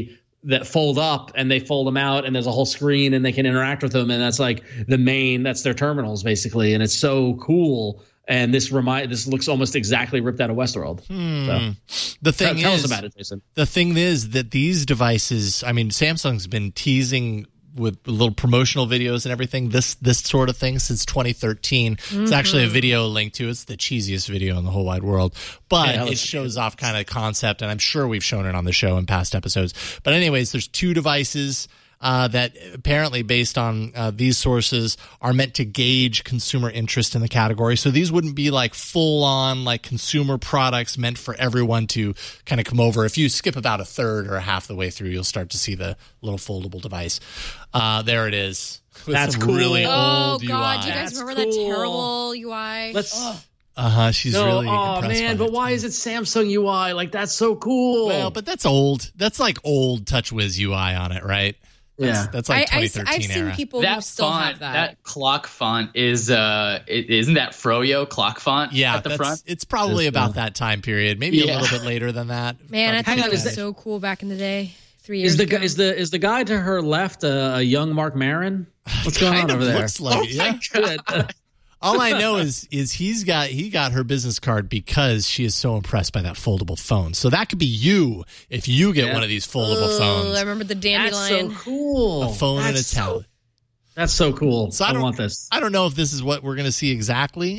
that fold up and they fold them out, and there's a whole screen and they can interact with them, and that's like that's their terminals basically, and it's so cool. And this looks almost exactly ripped out of Westworld. So, tell us about it, Jason. The thing is that these devices, I mean, Samsung's been teasing with little promotional videos and everything, this sort of thing since 2013. It's actually a video link to it. It's the cheesiest video in the whole wide world. But it shows off kind of concept, and I'm sure we've shown it on the show in past episodes. But anyways, there's 2 devices that apparently, based on these sources, are meant to gauge consumer interest in the category. So these wouldn't be like full-on like consumer products meant for everyone to kind of come over. If you skip about a third or a half the way through, you'll start to see the little foldable device. There it is. That's cool. Really old UI. Oh God, do you guys remember that terrible UI? She's really impressed. Oh man, but why is it Samsung UI? Like, that's so cool. Well, but that's old. That's like old TouchWiz UI on it, right? That's like 2013 I've seen era. people that who still font, have that. That clock font isn't that Froyo clock font at the front? It's probably about that time period, maybe a little bit later than that. Man, I think it was so cool back in the day. 3 years ago. Is the guy to her left a young Mark Maron? What's going on over there? Looks like it. All I know is he got her business card because she is so impressed by that foldable phone. So that could be you if you get one of these foldable phones. I remember the dandelion. That's so cool. A phone and a tablet. That's so cool. So I want this. I don't know if this is what we're going to see exactly,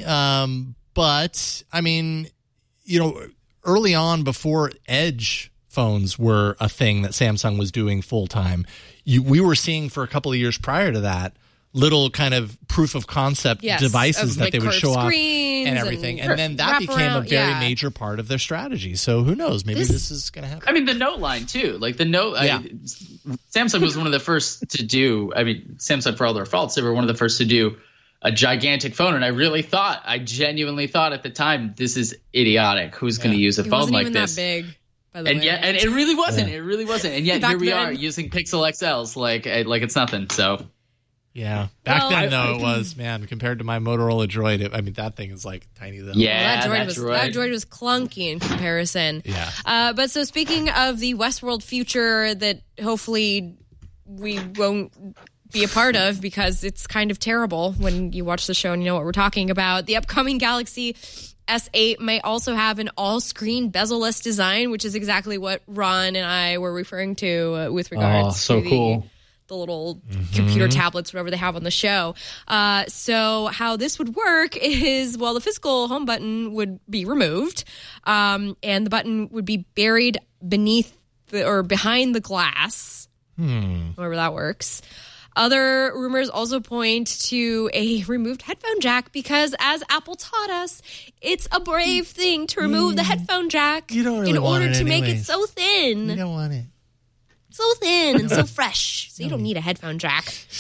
but I mean, early on, before Edge phones were a thing that Samsung was doing full time, we were seeing for a couple of years prior to that little kind of proof of concept devices that they would show off and everything. And then that became a very major part of their strategy. So who knows? Maybe this is going to happen. I mean, the Note line, too. Like, the Note, Samsung was one of the first to do, Samsung, for all their faults, they were one of the first to do a gigantic phone. And I genuinely thought at the time, this is idiotic. Who's going to use a phone like this? That big. And it really wasn't. It really wasn't. And yet here we are using Pixel XLs like it's nothing. So. Yeah. Back then, it was, man, compared to my Motorola Droid, that thing is like tiny though. Yeah, that Droid was clunky in comparison. Yeah. But so speaking of the Westworld future that hopefully we won't be a part of because it's kind of terrible when you watch the show and you know what we're talking about, the upcoming Galaxy S8 might also have an all-screen bezel-less design, which is exactly what Ron and I were referring to with regards to the little computer tablets, whatever they have on the show. So how this would work is, the physical home button would be removed, and the button would be buried beneath or behind the glass, however that works. Other rumors also point to a removed headphone jack because, as Apple taught us, it's a brave thing to remove the headphone jack in order to make it so thin. You don't want it. So thin and so fresh. So you don't need a headphone jack.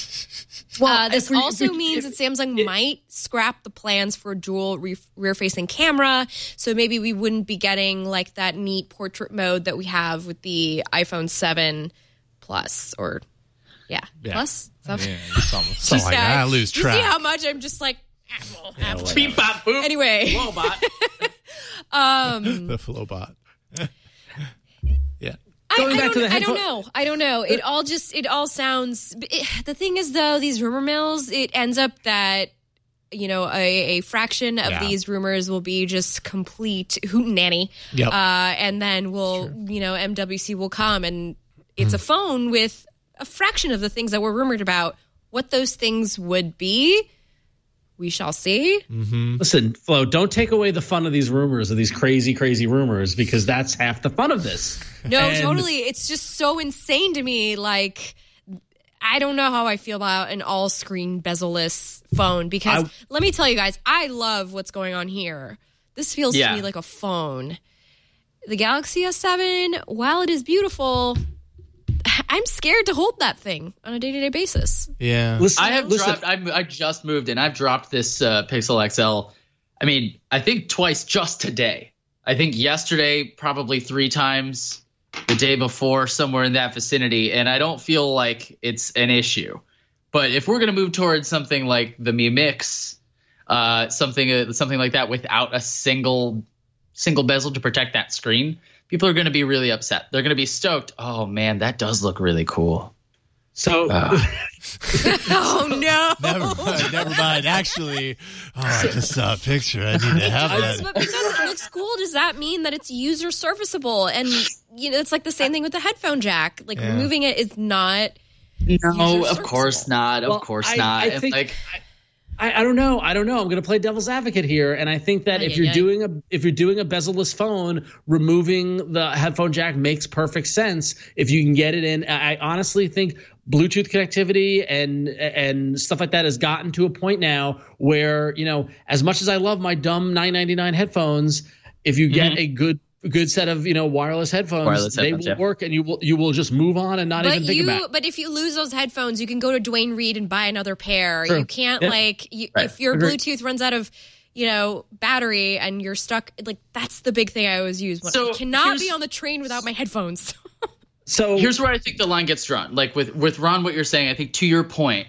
This also means that Samsung might scrap the plans for a dual rear-facing camera. So maybe we wouldn't be getting like that neat portrait mode that we have with the iPhone 7 Plus or Plus. Something like that. I lose track. You see how much I'm just like Apple. Beep, bop, boop. Anyway. Flowbot. The Flowbot. I don't know. It all sounds. The thing is, though, these rumor mills, it ends up that a fraction of these rumors will be just complete hootenanny. Yep. And then MWC will come and it's a phone with a fraction of the things that were rumored about. What those things would be, we shall see. Listen, Flo, don't take away the fun of these rumors, of these crazy, crazy rumors, because that's half the fun of this. No, totally. It's just so insane to me. Like, I don't know how I feel about an all-screen bezel-less phone because let me tell you guys, I love what's going on here. This feels to me like a phone. The Galaxy S7, while it is beautiful, I'm scared to hold that thing on a day-to-day basis. Yeah. I just moved in. I've dropped this Pixel XL, I think twice just today. I think yesterday probably 3 times, the day before somewhere in that vicinity, and I don't feel like it's an issue. But if we're going to move towards something like the Mi Mix, something like that without a single single bezel to protect that screen, people are going to be really upset. They're going to be stoked. Oh man, that does look really cool. So, oh no! Never mind. Actually, I just saw a picture. I need to have that. But because it looks cool, does that mean that it's user serviceable? And it's like the same thing with the headphone jack. Like removing it is not. No, of course not. Of course not. I think, I don't know. I'm going to play devil's advocate here, and I think that if you're doing a bezel-less phone, removing the headphone jack makes perfect sense. If you can get it in, I honestly think Bluetooth connectivity and stuff like that has gotten to a point now where, as much as I love my dumb $9.99 headphones, if you get a good set of wireless headphones, they will work, and you will just move on and not even think about it. But if you lose those headphones, you can go to Duane Reade and buy another pair. True. You can't if your Bluetooth runs out of battery and you're stuck. Like, that's the big thing I always use. I cannot be on the train without my headphones. So here's where I think the line gets drawn. Like with Ron, what you're saying, I think to your point,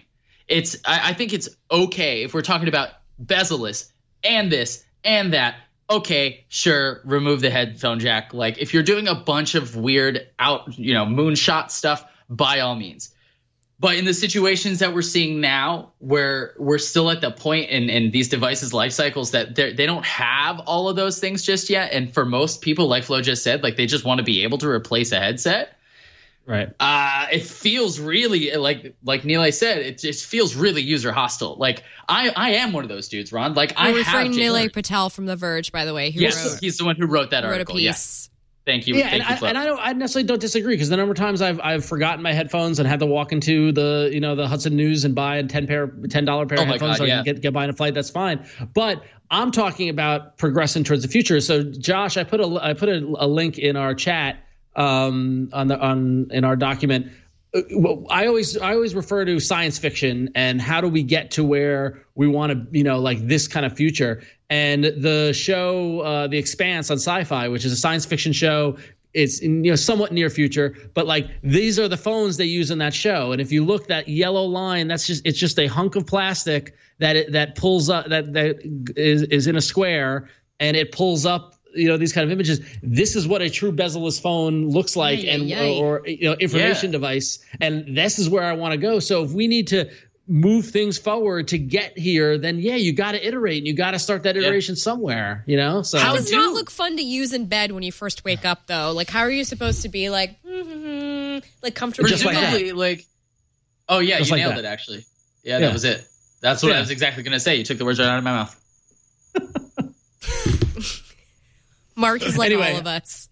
I think it's okay if we're talking about bezel-less and this and that. Okay, sure, remove the headphone jack. Like, if you're doing a bunch of weird moonshot stuff, by all means. But in the situations that we're seeing now, where we're still at the point in these devices' life cycles that they don't have all of those things just yet, and for most people, like Flo just said, like, they just want to be able to replace a headset. Right. It feels really like Nilay said, it just feels really user hostile. Like, I am one of those dudes, Ron. Like, We're referring to Nilay Patel from The Verge, by the way. Yes, he's the one who wrote that article. Wrote a piece. Yes. Thank you. Yeah, Thank you, and I necessarily don't disagree, because the number of times I've forgotten my headphones and had to walk into the Hudson News and buy a $10 pair of headphones so I can get by in a flight. That's fine. But I'm talking about progressing towards the future. So Josh, I put a link in our chat in our document. I always refer to science fiction and how do we get to where we want to, like this kind of future. And the show, The Expanse on Sci-Fi, which is a science fiction show, it's somewhat near future, but like these are the phones they use in that show. And if you look, that yellow line, it's just a hunk of plastic that pulls up, that is in a square, and it pulls up these kind of images. This is what a true bezel-less phone looks like, or information device. And this is where I want to go. So if we need to move things forward to get here, then you got to iterate, and you got to start that iteration somewhere. So how does not look fun to use in bed when you first wake up, though? Like, how are you supposed to be like comfortable? Just like that. Oh yeah, just you nailed it. Actually, that was it. That's what I was exactly going to say. You took the words right out of my mouth. Mark is like all of us.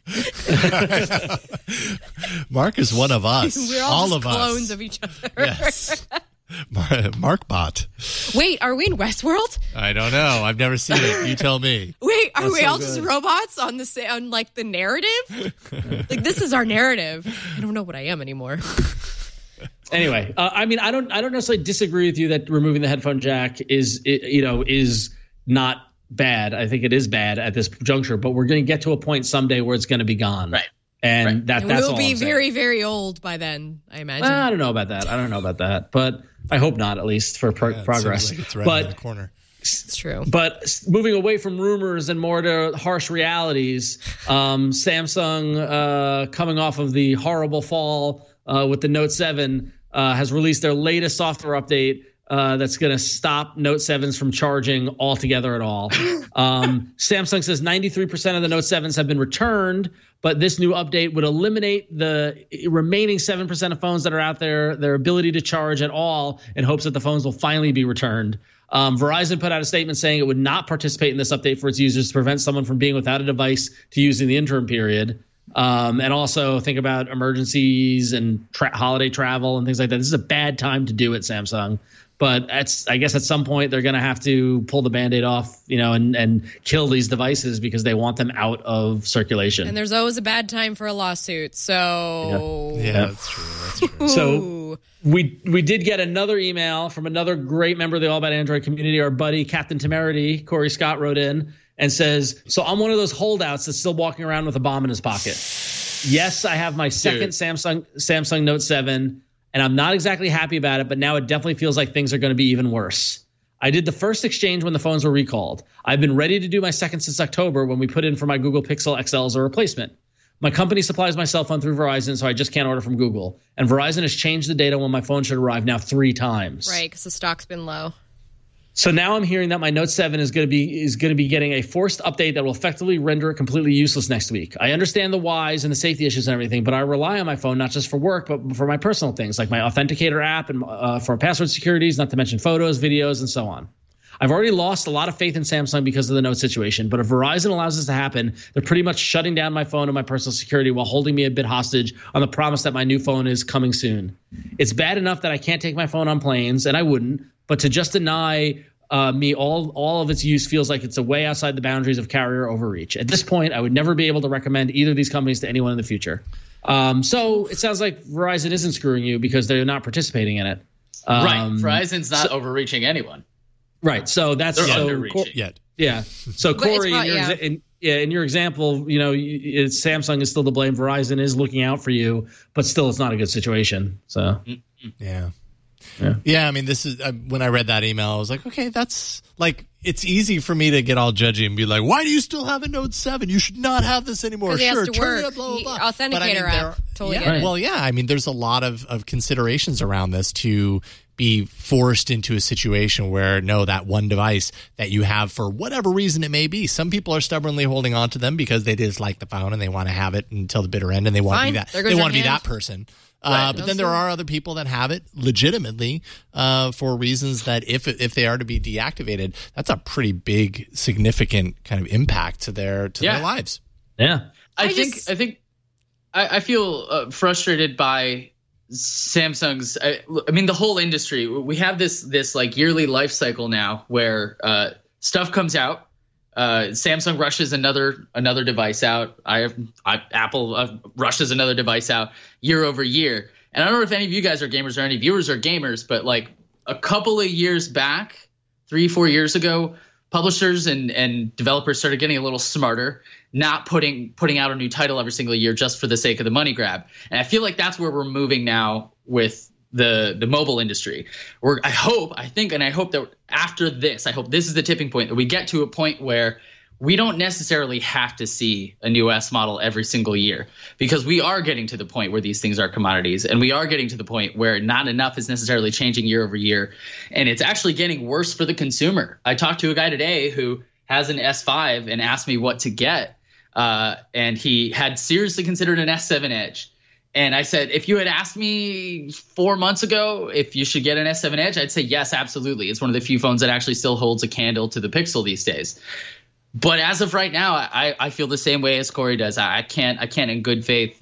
Mark is one of us. We're all just clones of each other. Yes. Markbot. Wait, are we in Westworld? I don't know. I've never seen it. You tell me. Wait, are we all just robots on the narrative? Like, this is our narrative. I don't know what I am anymore. Anyway, I don't necessarily disagree with you that removing the headphone jack is not bad. I think it is bad at this juncture, but we're going to get to a point someday where it's going to be gone. Right. And that's we'll be very, very old by then, I imagine. I don't know about that. But I hope not, at least for progress. Like it's right around the corner. It's true. But moving away from rumors and more to harsh realities, Samsung, coming off of the horrible fall with the Note 7, has released their latest software update that's going to stop Note 7s from charging altogether at all. Samsung says 93% of the Note 7s have been returned, but this new update would eliminate the remaining 7% of phones that are out there, their ability to charge at all, in hopes that the phones will finally be returned. Verizon put out a statement saying it would not participate in this update for its users to prevent someone from being without a device to use in the interim period. And also think about emergencies and holiday travel and things like that. This is a bad time to do it, Samsung. But I guess at some point they're going to have to pull the Band-Aid off, and kill these devices because they want them out of circulation. And there's always a bad time for a lawsuit. So yeah, that's true. So we did get another email from another great member of the All About Android community. Our buddy Captain Temerity, Corey Scott, wrote in and says, "So I'm one of those holdouts that's still walking around with a bomb in his pocket. Yes, I have my second Samsung Note 7. And I'm not exactly happy about it, but now it definitely feels like things are going to be even worse. I did the first exchange when the phones were recalled. I've been ready to do my second since October when we put in for my Google Pixel XL as a replacement. My company supplies my cell phone through Verizon, so I just can't order from Google. And Verizon has changed the data when my phone should arrive now 3 times. Right, because the stock's been low. So now I'm hearing that my Note 7 is going to be getting a forced update that will effectively render it completely useless next week. I understand the whys and the safety issues and everything, but I rely on my phone not just for work, but for my personal things like my Authenticator app and for password securities, not to mention photos, videos, and so on. I've already lost a lot of faith in Samsung because of the Note situation, but if Verizon allows this to happen, they're pretty much shutting down my phone and my personal security while holding me a bit hostage on the promise that my new phone is coming soon. It's bad enough that I can't take my phone on planes, and I wouldn't, but to just deny me all of its use feels like it's a way outside the boundaries of carrier overreach. At this point, I would never be able to recommend either of these companies to anyone in the future. So it sounds like Verizon isn't screwing you because they're not participating in it. Right. Verizon's not overreaching anyone. Right. So that's underreaching. Yeah. So Corey, in your example, Samsung is still to blame. Verizon is looking out for you, but still, it's not a good situation. So yeah. I mean, this is when I read that email, I was like, okay, that's like, it's easy for me to get all judgy and be like, why do you still have a Note 7? You should not have this anymore. Sure, turn it up, blah, blah, blah. Authenticator app. Totally get it. Well, yeah, I mean, there's a lot of considerations around this to be forced into a situation where, no, that one device that you have for whatever reason it may be. Some people are stubbornly holding on to them because they just like the phone and they want to have it until the bitter end and they want to be that. They want to be that person. Right. But then there are other people that have it legitimately for reasons that if they are to be deactivated, that's a pretty big, significant kind of impact to their lives. Yeah, I feel frustrated by Samsung's. I mean, the whole industry. We have this like yearly life cycle now where stuff comes out. Samsung rushes another device out. Apple rushes another device out year over year. And I don't know if any of you guys are gamers or any viewers are gamers, but like a couple of years back, 3-4 years ago, publishers and developers started getting a little smarter, not putting out a new title every single year just for the sake of the money grab. And I feel like that's where we're moving now with the mobile industry. I hope that after this, I hope this is the tipping point, that we get to a point where we don't necessarily have to see a new S model every single year, because we are getting to the point where these things are commodities, and we are getting to the point where not enough is necessarily changing year over year, and it's actually getting worse for the consumer. I talked to a guy today who has an S5 and asked me what to get, and he had seriously considered an S7 Edge. And I said, if you had asked me 4 months ago if you should get an S7 Edge, I'd say yes, absolutely. It's one of the few phones that actually still holds a candle to the Pixel these days. But as of right now, I feel the same way as Corey does. I can't in good faith,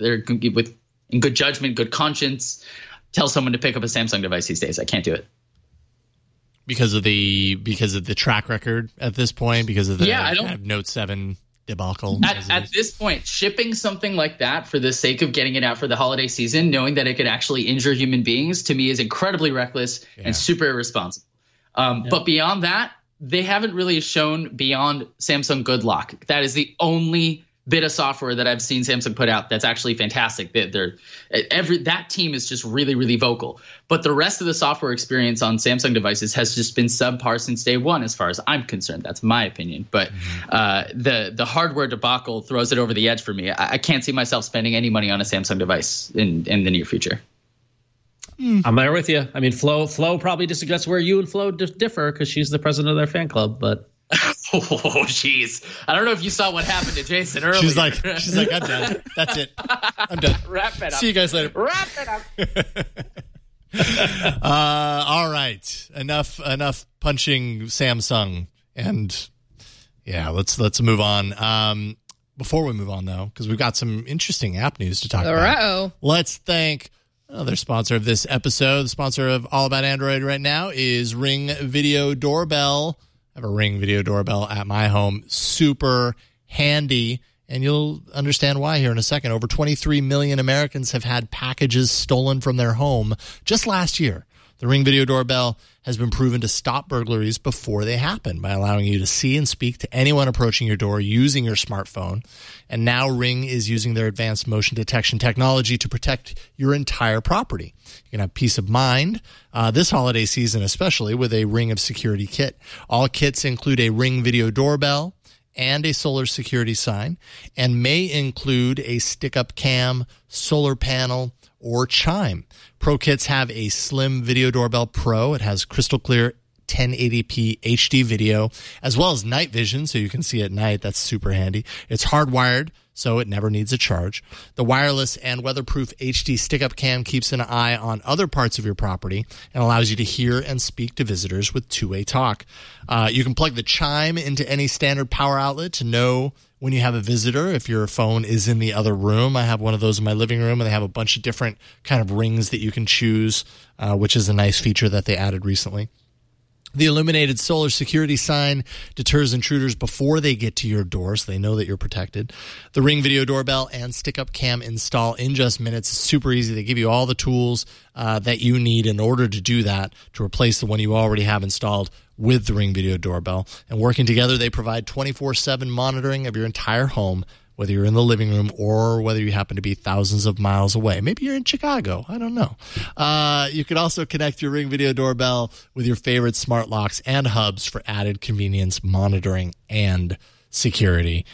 in good judgment, good conscience, tell someone to pick up a Samsung device these days. I can't do it. Because of the track record at this point, because of the kind of Note 7 debacle. At this point, shipping something like that for the sake of getting it out for the holiday season, knowing that it could actually injure human beings, to me is incredibly reckless and super irresponsible. But beyond that, they haven't really shown beyond Samsung Good Lock. That is the only bit of software that I've seen Samsung put out that's actually fantastic. That team is just really, really vocal. But the rest of the software experience on Samsung devices has just been subpar since day one, as far as I'm concerned. That's my opinion. But the hardware debacle throws it over the edge for me. I can't see myself spending any money on a Samsung device in the near future. I'm there with you. I mean, Flo probably disagrees. That's where you and Flo differ, because she's the president of their fan club. But oh, jeez, I don't know if you saw what happened to Jason earlier. She's like, I'm done. That's it. I'm done. Wrap it up. See you guys later. Wrap it up. All right. Enough punching Samsung, and let's move on. Before we move on, though, because we've got some interesting app news to talk about. Let's thank another sponsor of this episode. The sponsor of All About Android right now is Ring Video Doorbell. I have a Ring Video Doorbell at my home. Super handy, and you'll understand why here in a second. Over 23 million Americans have had packages stolen from their home just last year. The Ring Video Doorbell has been proven to stop burglaries before they happen by allowing you to see and speak to anyone approaching your door using your smartphone. And now Ring is using their advanced motion detection technology to protect your entire property. You can have peace of mind this holiday season, especially with a Ring of Security kit. All kits include a Ring Video Doorbell and a solar security sign, and may include a stick-up cam, solar panel, or chime. Pro kits have a slim Video Doorbell Pro. It has crystal clear 1080p HD video, as well as night vision, so you can see at night. That's super handy. It's hardwired, so it never needs a charge. The wireless and weatherproof HD stick-up cam keeps an eye on other parts of your property and allows you to hear and speak to visitors with two-way talk. You can plug the chime into any standard power outlet to know when you have a visitor, if your phone is in the other room. I have one of those in my living room, and they have a bunch of different kind of rings that you can choose, which is a nice feature that they added recently. The illuminated solar security sign deters intruders before they get to your door, so they know that you're protected. The Ring Video Doorbell and stick-up cam install in just minutes. It's super easy. They give you all the tools that you need in order to do that, to replace the one you already have installed with the Ring Video Doorbell. And working together, they provide 24/7 monitoring of your entire home, whether you're in the living room or whether you happen to be thousands of miles away. Maybe you're in Chicago. I don't know. You could also connect your Ring Video Doorbell with your favorite smart locks and hubs for added convenience, monitoring, and security.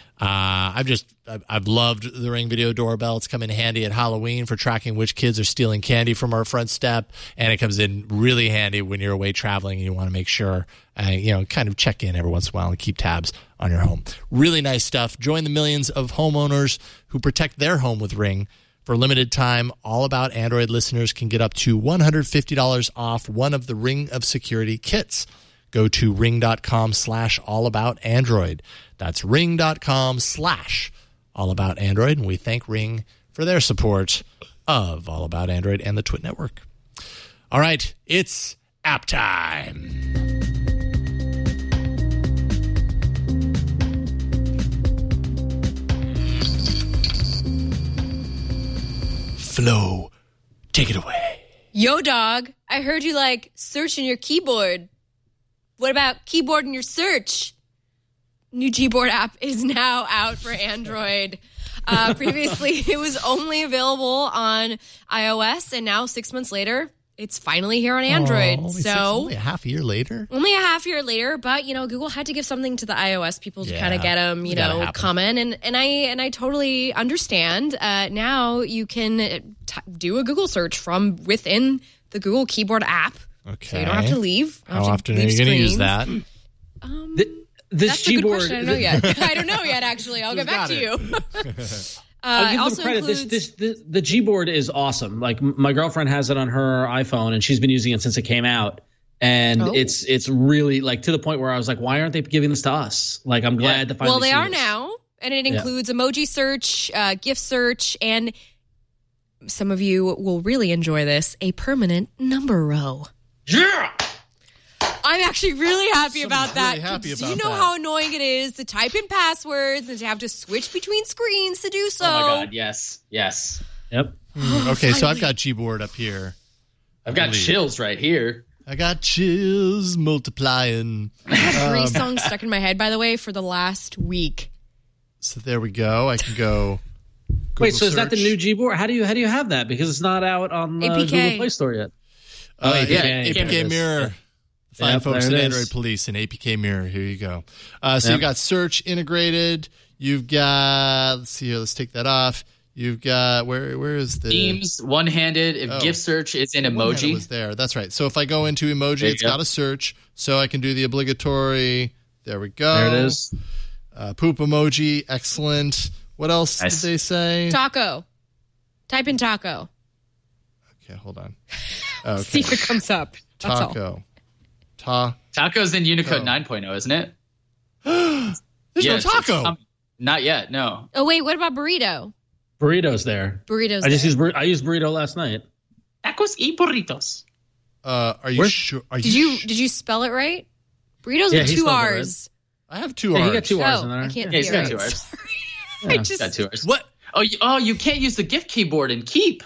I've loved the Ring Video Doorbell. It's come in handy at Halloween for tracking which kids are stealing candy from our front step, and it comes in really handy when you're away traveling and you want to make sure, kind of check in every once in a while and keep tabs on your home. Really nice stuff. Join the millions of homeowners who protect their home with Ring. For a limited time, All About Android listeners can get up to $150 off one of the Ring of Security kits. Go to ring.com/allaboutandroid. That's ring.com/allaboutandroid. And we thank Ring for their support of All About Android and the Twit Network. All right, it's app time. Flo, take it away. Yo, dog, I heard you like searching your keyboard. What about keyboard in your search? New Gboard app is now out for Android. Previously, it was only available on iOS, and now 6 months later, it's finally here on Android. Only a half a year later? Only a half year later, but, Google had to give something to the iOS people to kind of get them, coming. And I totally understand. Now you can do a Google search from within the Google Keyboard app. Okay. So you don't have to leave. How often are you going to use that? This That's a good Gboard, question. I don't know yet. I don't know yet, actually. I'll get back to you. I'll give them credit. The Gboard is awesome. Like, my girlfriend has it on her iPhone, and she's been using it since it came out. And it's really, like, to the point where I was like, why aren't they giving this to us? Like, I'm glad to finally see they are this. now. And it includes emoji search, gift search, and some of you will really enjoy this, a permanent number row. Yeah! I'm actually really happy about that. Really happy Do about you know that. how annoying it is to type in passwords and to have to switch between screens to do so? Oh my God, yes. Yep. Okay, so I've got Gboard up here. I've got chills right here. I got chills multiplying. I have 3 songs stuck in my head, by the way, for the last week. So there we go. I can go. Google Wait, so is that the search. new Gboard? How do you have that? Because it's not out on APK. Google Play Store yet. APK Mirror. Fine folks at there it Android is. Police and APK Mirror. Here you go. So you've got search integrated. You've got, let's see here. Let's take that off. You've got, where is the... Themes, one-handed. If gift search is in One-handed emoji. was there. That's right. So if I go into emoji, There you it's go. got a search. So I can do the obligatory. There we go. There it is. Poop emoji. Excellent. What else Nice. did they say? Taco. Type in taco. Okay, hold on. Okay. See if it comes up. That's all. Taco. Taco's in Unicode 9.0, isn't it? There's no it's taco. coming. Not yet, no. Oh, wait, what about burrito? Burrito's there. Burrito's I used burrito last night. Tacos y burritos. Are you Where- sure? Did you spell it right? Burritos Yeah, with he 2 spelled it right. R's. I have 2 Yeah, R's. he got 2 R's Oh, in there. I can't Yeah, he's hear got it. 2 R's. Sorry. I just Got 2 R's. What? Oh, you can't use the gift keyboard and keep.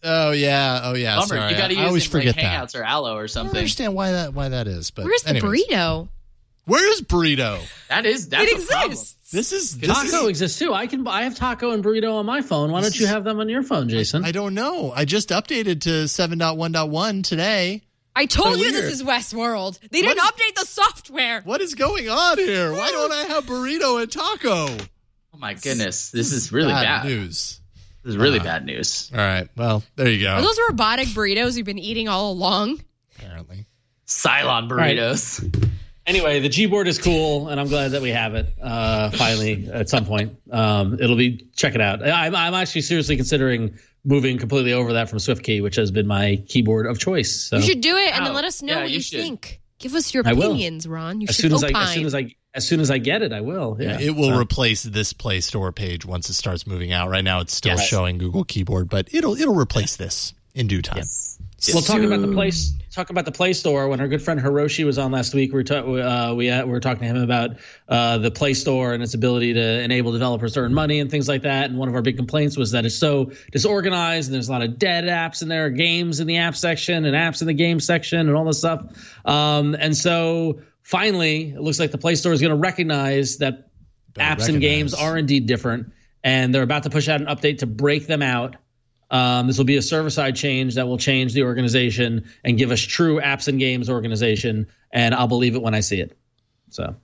Oh yeah. Bummer. Sorry. You got to I always use forget like that. Hangouts or Allo or I something. don't understand why that is. But Where's the anyways. burrito? Where is burrito? That's It a problem. exists. Taco exists too. I have taco and burrito on my phone. Why don't you have them on your phone, Jason? I don't know. I just updated to 7.1.1 today. I told you weird. this is Westworld. They didn't update the software. What is going on here? Why don't I have burrito and taco? Oh my goodness, this is really bad news. This is really bad news. All right. Well, there you go. Are those robotic burritos you've been eating all along? Apparently. Cylon burritos. Right. Anyway, the Gboard is cool, and I'm glad that we have it finally at some point. It'll be check it out. I'm actually seriously considering moving completely over that from SwiftKey, which has been my keyboard of choice. So. You should do it, and then let us know what you think. Give us your opinions, Ron. You should opine. As soon as I get it, I will. Yeah. It will replace this Play Store page once it starts moving out. Right now, it's still showing Google Keyboard, but it'll replace this in due time. Yes. We'll talk about the Play Store. When our good friend Hiroshi was on last week, we were talking to him about the Play Store and its ability to enable developers to earn money and things like that. And one of our big complaints was that it's so disorganized and there's a lot of dead apps in there, games in the app section and apps in the game section and all this stuff. And so finally, it looks like the Play Store is going to recognize that apps and games are indeed different, and they're about to push out an update to break them out. This will be a server-side change that will change the organization and give us true apps and games organization, and I'll believe it when I see it. So,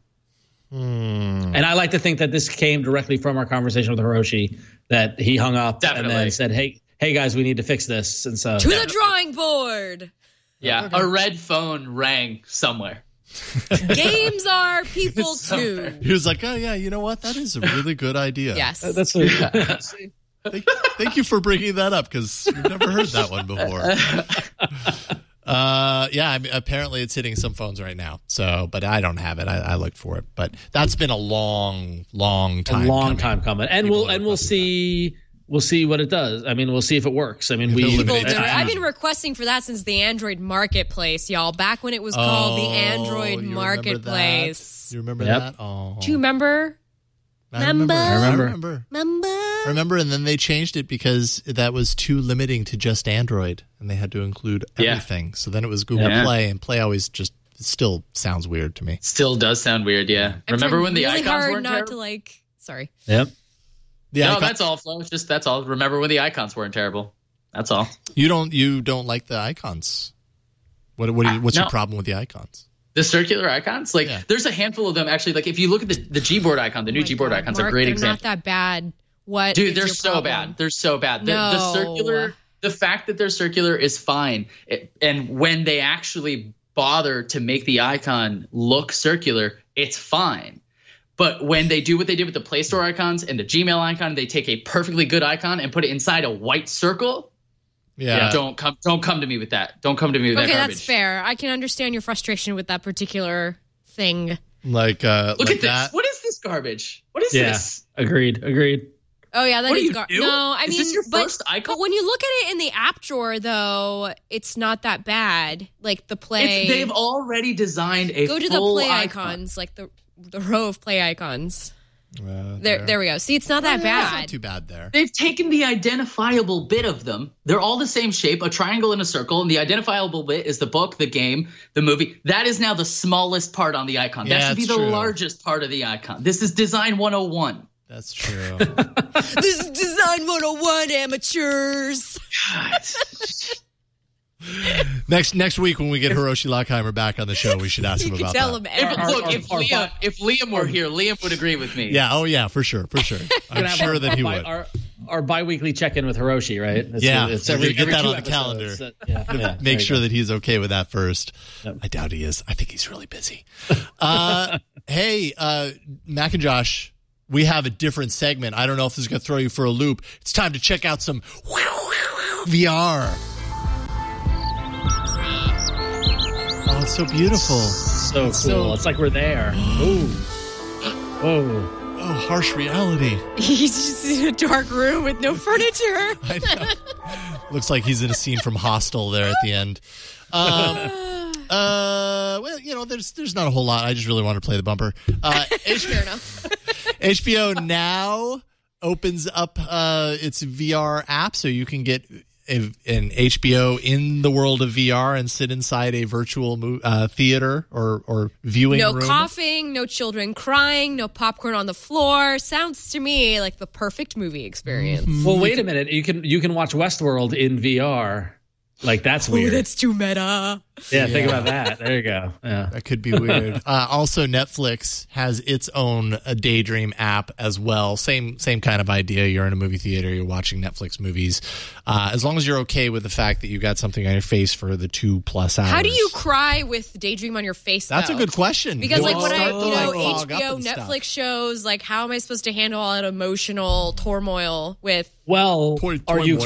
and I like to think that this came directly from our conversation with Hiroshi, that he hung up and then said, "Hey guys, we need to fix this." And so to the drawing board. Yeah, a red phone rang somewhere. Games are people too. He was like, "Oh yeah, you know what? That is a really good idea." Yes, that's. Thank you for bringing that up, because we've never heard that one before. Apparently it's hitting some phones right now. So, but I don't have it. I looked for it, but that's been a long time coming. And we'll see what it does. I mean, we'll see if it works. I mean, I've been requesting for that since the Android Marketplace, y'all. Back when it was called the Android Marketplace. You remember that? Oh. Do you remember? I remember. And then they changed it because that was too limiting to just Android, and they had to include everything. So then it was Google Play, and Play always just still sounds weird to me. Still does sound weird, yeah. Remember when the icons weren't terrible? Sorry. Yep. That's all, Flo. It's just that's all. Remember when the icons weren't terrible? That's all. You don't like the icons? What's your problem with the icons? The circular icons? There's a handful of them, actually. Like, if you look at the Gboard icon, the new Gboard icon's a great example. They're not that bad. What? Dude, they're so bad. They're so bad. The circular, the fact that they're circular is fine. And when they actually bother to make the icon look circular, it's fine. But when they do what they did with the Play Store icons and the Gmail icon, they take a perfectly good icon and put it inside a white circle. Yeah, don't come to me with that. Don't come to me with that garbage. Okay, that's fair. I can understand your frustration with that particular thing. Look at this. What is this garbage? What is this? Agreed. Oh yeah, that is garbage. No, I mean, is this your first icon? But when you look at it in the app drawer, though, it's not that bad. Like the Play, they've already designed a go to the Play icons, like the row of Play icons. There we go. See, it's not that bad. It's not too bad there. They've taken the identifiable bit of them. They're all the same shape, a triangle and a circle, and the identifiable bit is the book, the game, the movie. That is now the smallest part on the icon. That should be the largest part of the icon. This is Design 101. That's true. This is Design 101, amateurs. God. Next week when we get Hiroshi Lockheimer back on the show, we should ask him about that. If Liam were here, Liam would agree with me. Yeah. Oh yeah, for sure. I'm sure that he would. Our bi-weekly check-in with Hiroshi, right? It's every get that on the calendar. Make sure that he's okay with that first. Yep. I doubt he is. I think he's really busy. Hey, Mac and Josh, we have a different segment. I don't know if this is going to throw you for a loop. It's time to check out some VR. Oh, it's so beautiful. So cool. It's like we're there. Ooh. Oh, harsh reality. He's just in a dark room with no furniture. I know. Looks like he's in a scene from Hostel there at the end. Well, there's not a whole lot. I just really want to play the bumper. Fair enough. HBO Now opens up its VR app so you can get an HBO in the world of VR and sit inside a virtual theater or viewing room? No coughing, no children crying, no popcorn on the floor. Sounds to me like the perfect movie experience. Well, wait a minute. You can watch Westworld in VR. Like, that's weird. Oh, that's too meta. Yeah, think about that. There you go. Yeah, that could be weird. Also, Netflix has its own Daydream app as well. Same kind of idea. You're in a movie theater. You're watching Netflix movies. As long as you're okay with the fact that you got something on your face for the 2+ hours. How do you cry with Daydream on your face? That's though? a good question. Because like when HBO, Netflix shows, like how am I supposed to handle all that emotional turmoil with? Well, are you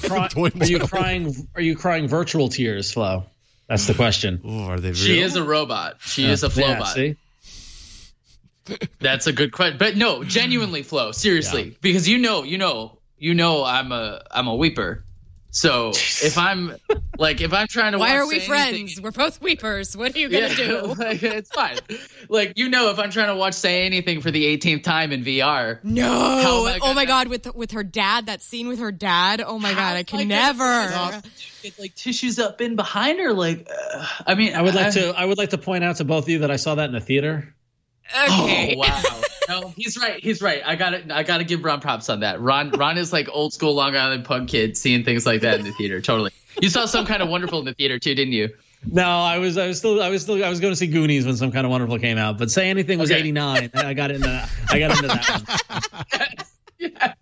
crying virtual tears, Flo? That's the question. Ooh, are they real? She is a robot. She is a Flowbot. See? That's a good question. But no, genuinely, Flo, seriously, because you know, I'm a weeper. So if I'm trying to, why watch are we friends? anything, We're both weepers. What are you gonna do? Like, it's fine. Like, if I'm trying to watch Say Anything for the 18th time in VR. No. Oh my God, with her dad, that scene with her dad. Oh my God, I can never. Get like tissues up in behind her. Like, I mean, I would like to point out to both of you that I saw that in the theater. Okay. Oh, wow. No, he's right. I gotta give Ron props on that. Ron is like old school Long Island punk kid seeing things like that in the theater. Totally. You saw Some Kind of Wonderful in the theater too, didn't you? No, I was going to see Goonies when Some Kind of Wonderful came out, but Say Anything was 89, and I got into that one. Yeah.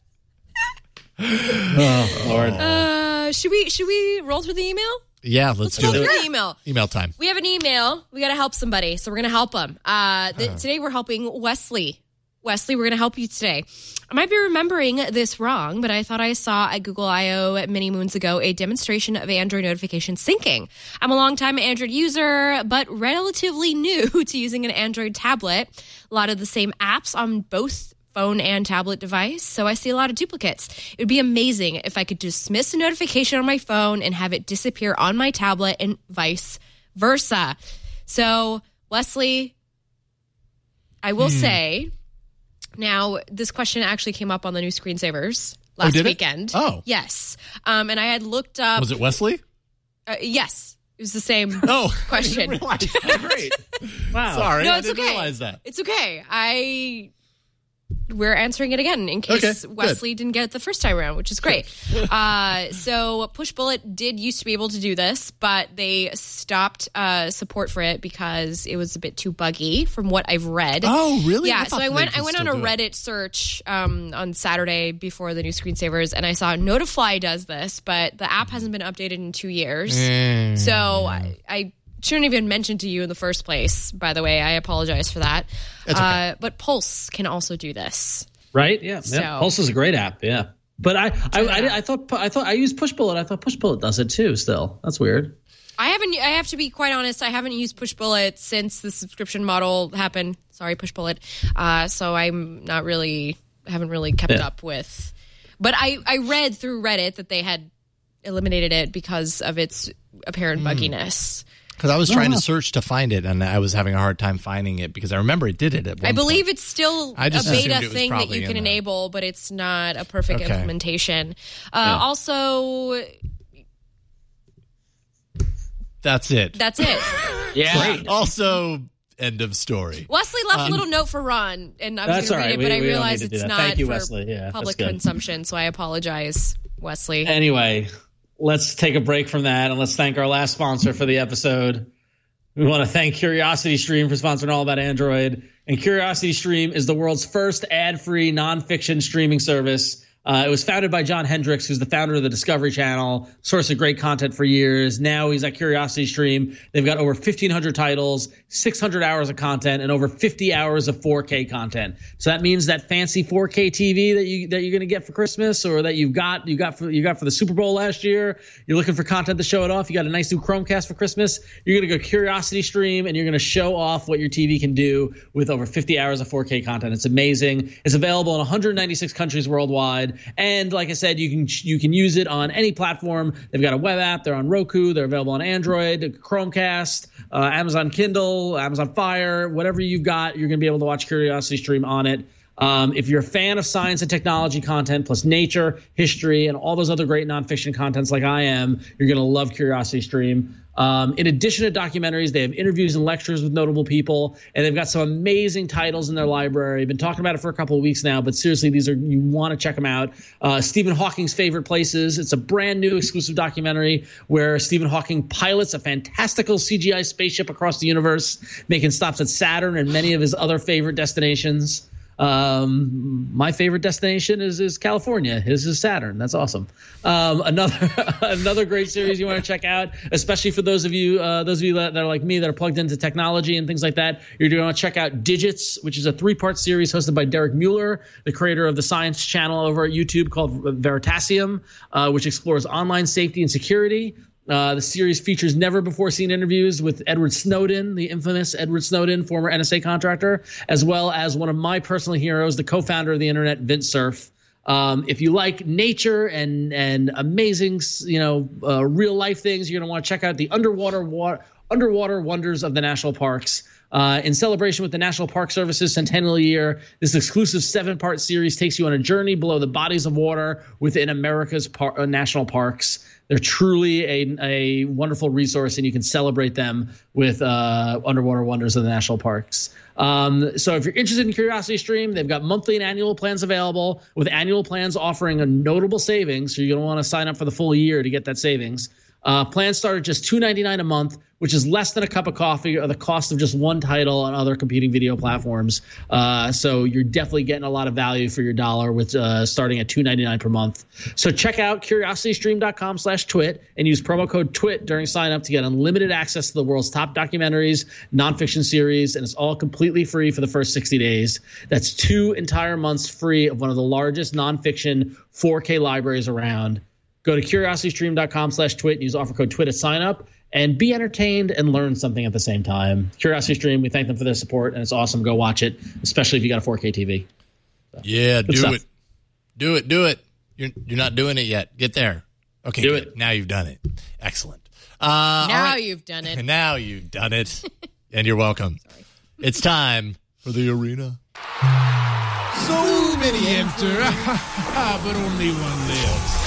Oh Lord. Should we roll through the email? Yeah, let's do roll it. through the email. Email time. We have an email. We got to help somebody, so we're going to help them. Today we're helping Wesley. Wesley, we're going to help you today. I might be remembering this wrong, but I thought I saw at Google I/O many moons ago a demonstration of Android notification syncing. I'm a longtime Android user, but relatively new to using an Android tablet. A lot of the same apps on both phone and tablet device, so I see a lot of duplicates. It would be amazing if I could dismiss a notification on my phone and have it disappear on my tablet and vice versa. So, Wesley, I will say, now this question actually came up on the new Screensavers last weekend. Oh. Yes. And I had looked up... Was it Wesley? Yes. It was the same question. I didn't realize that. Great. Wow. Sorry, no, I didn't realize that. It's okay. We're answering it again in case Wesley didn't get it the first time around, which is great. So Pushbullet did used to be able to do this, but they stopped support for it because it was a bit too buggy from what I've read. Oh, really? Yeah, so I went on a Reddit search on Saturday before the new Screensavers, and I saw Notify does this, but the app hasn't been updated in 2 years. So I shouldn't even mention to you in the first place, by the way. I apologize for that. That's okay. But Pulse can also do this. Right? Yeah. So, Pulse is a great app. Yeah. But I thought I used Pushbullet. I thought Pushbullet does it too still. That's weird. I have to be quite honest, I haven't used Pushbullet since the subscription model happened. Sorry, Pushbullet. So I'm not really haven't really kept up with. But I read through Reddit that they had eliminated it because of its apparent bugginess. Because I was trying to search to find it, and I was having a hard time finding it because I remember it did it at one point. I believe it's still a beta thing that you can enable, but it's not a perfect implementation. Also, that's it. Yeah. Great. Also, end of story. Wesley left a little note for Ron, and I was going to read it, but I realized it's not for public consumption, so I apologize, Wesley. Anyway, let's take a break from that, and let's thank our last sponsor for the episode. We want to thank CuriosityStream for sponsoring All About Android. And CuriosityStream is the world's first ad-free nonfiction streaming service. It was founded by John Hendricks, who's the founder of the Discovery Channel, source of great content for years. Now he's at CuriosityStream. They've got over 1,500 titles, 600 hours of content, and over 50 hours of 4K content. So that means that fancy 4K TV that you're going to get for Christmas, or that you got for the Super Bowl last year. You're looking for content to show it off. You got a nice new Chromecast for Christmas. You're going to go CuriosityStream, and you're going to show off what your TV can do with over 50 hours of 4K content. It's amazing. It's available in 196 countries worldwide. And like I said, you can use it on any platform. They've got a web app. They're on Roku. They're available on Android, Chromecast, Amazon Kindle, Amazon Fire, whatever you've got, you're going to be able to watch CuriosityStream on it. If you're a fan of science and technology content, plus nature, history, and all those other great nonfiction contents like I am, you're going to love Curiosity Stream. In addition to documentaries, they have interviews and lectures with notable people, and they've got some amazing titles in their library. I've been talking about it for a couple of weeks now, but seriously, you want to check them out. Stephen Hawking's Favorite Places. It's a brand new exclusive documentary where Stephen Hawking pilots a fantastical CGI spaceship across the universe, making stops at Saturn and many of his other favorite destinations. My favorite destination is California. His is Saturn. That's awesome. Another great series you want to check out, especially for those of you that are like me that are plugged into technology and things like that. You're going to check out Digits, which is a 3-part series hosted by Derek Mueller, the creator of the science channel over at YouTube called Veritasium, which explores online safety and security. The series features never-before-seen interviews with Edward Snowden, the infamous Edward Snowden, former NSA contractor, as well as one of my personal heroes, the co-founder of the internet, Vint Cerf. If you like nature and amazing, real-life things, you're going to want to check out the Underwater Wonders of the National Parks. In celebration with the National Park Service's centennial year, this exclusive 7-part series takes you on a journey below the bodies of water within America's national parks. They're truly a wonderful resource, and you can celebrate them with Underwater Wonders of the National Parks. So if you're interested in Curiosity Stream, they've got monthly and annual plans available, with annual plans offering a notable savings. So you're going to want to sign up for the full year to get that savings. Plans start at just $2.99 a month, which is less than a cup of coffee or the cost of just one title on other competing video platforms. So you're definitely getting a lot of value for your dollar with starting at $2.99 per month. So check out curiositystream.com/twit and use promo code TWIT during sign up to get unlimited access to the world's top documentaries, nonfiction series, and it's all completely free for the first 60 days. That's 2 entire months free of one of the largest nonfiction 4K libraries around. Go to curiositystream.com/twit and use offer code TWIT at sign up and be entertained and learn something at the same time. Curiosity Stream, we thank them for their support, and it's awesome. Go watch it, especially if you got a 4K TV. So, yeah, do it. You're not doing it yet. Get there. Okay, do good. it. Now you've done it. Excellent. Now you've done it. Now you've done it. And you're welcome. Sorry. It's time for the arena. So many enter, but only one lives.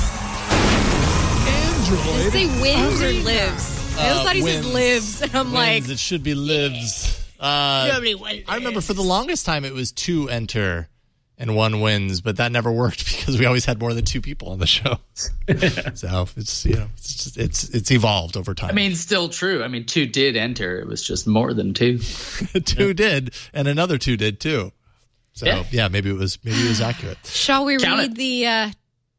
Did it say wins or lives? I always thought he said lives, and I'm like... It should be lives. I remember for the longest time it was 2 enter and 1 wins, but that never worked because we always had more than 2 people on the show. So it's evolved over time. I mean, still true. I mean, 2 did enter. It was just more than 2. 2 did, and another 2 did too. So yeah, maybe it was accurate. Shall we read the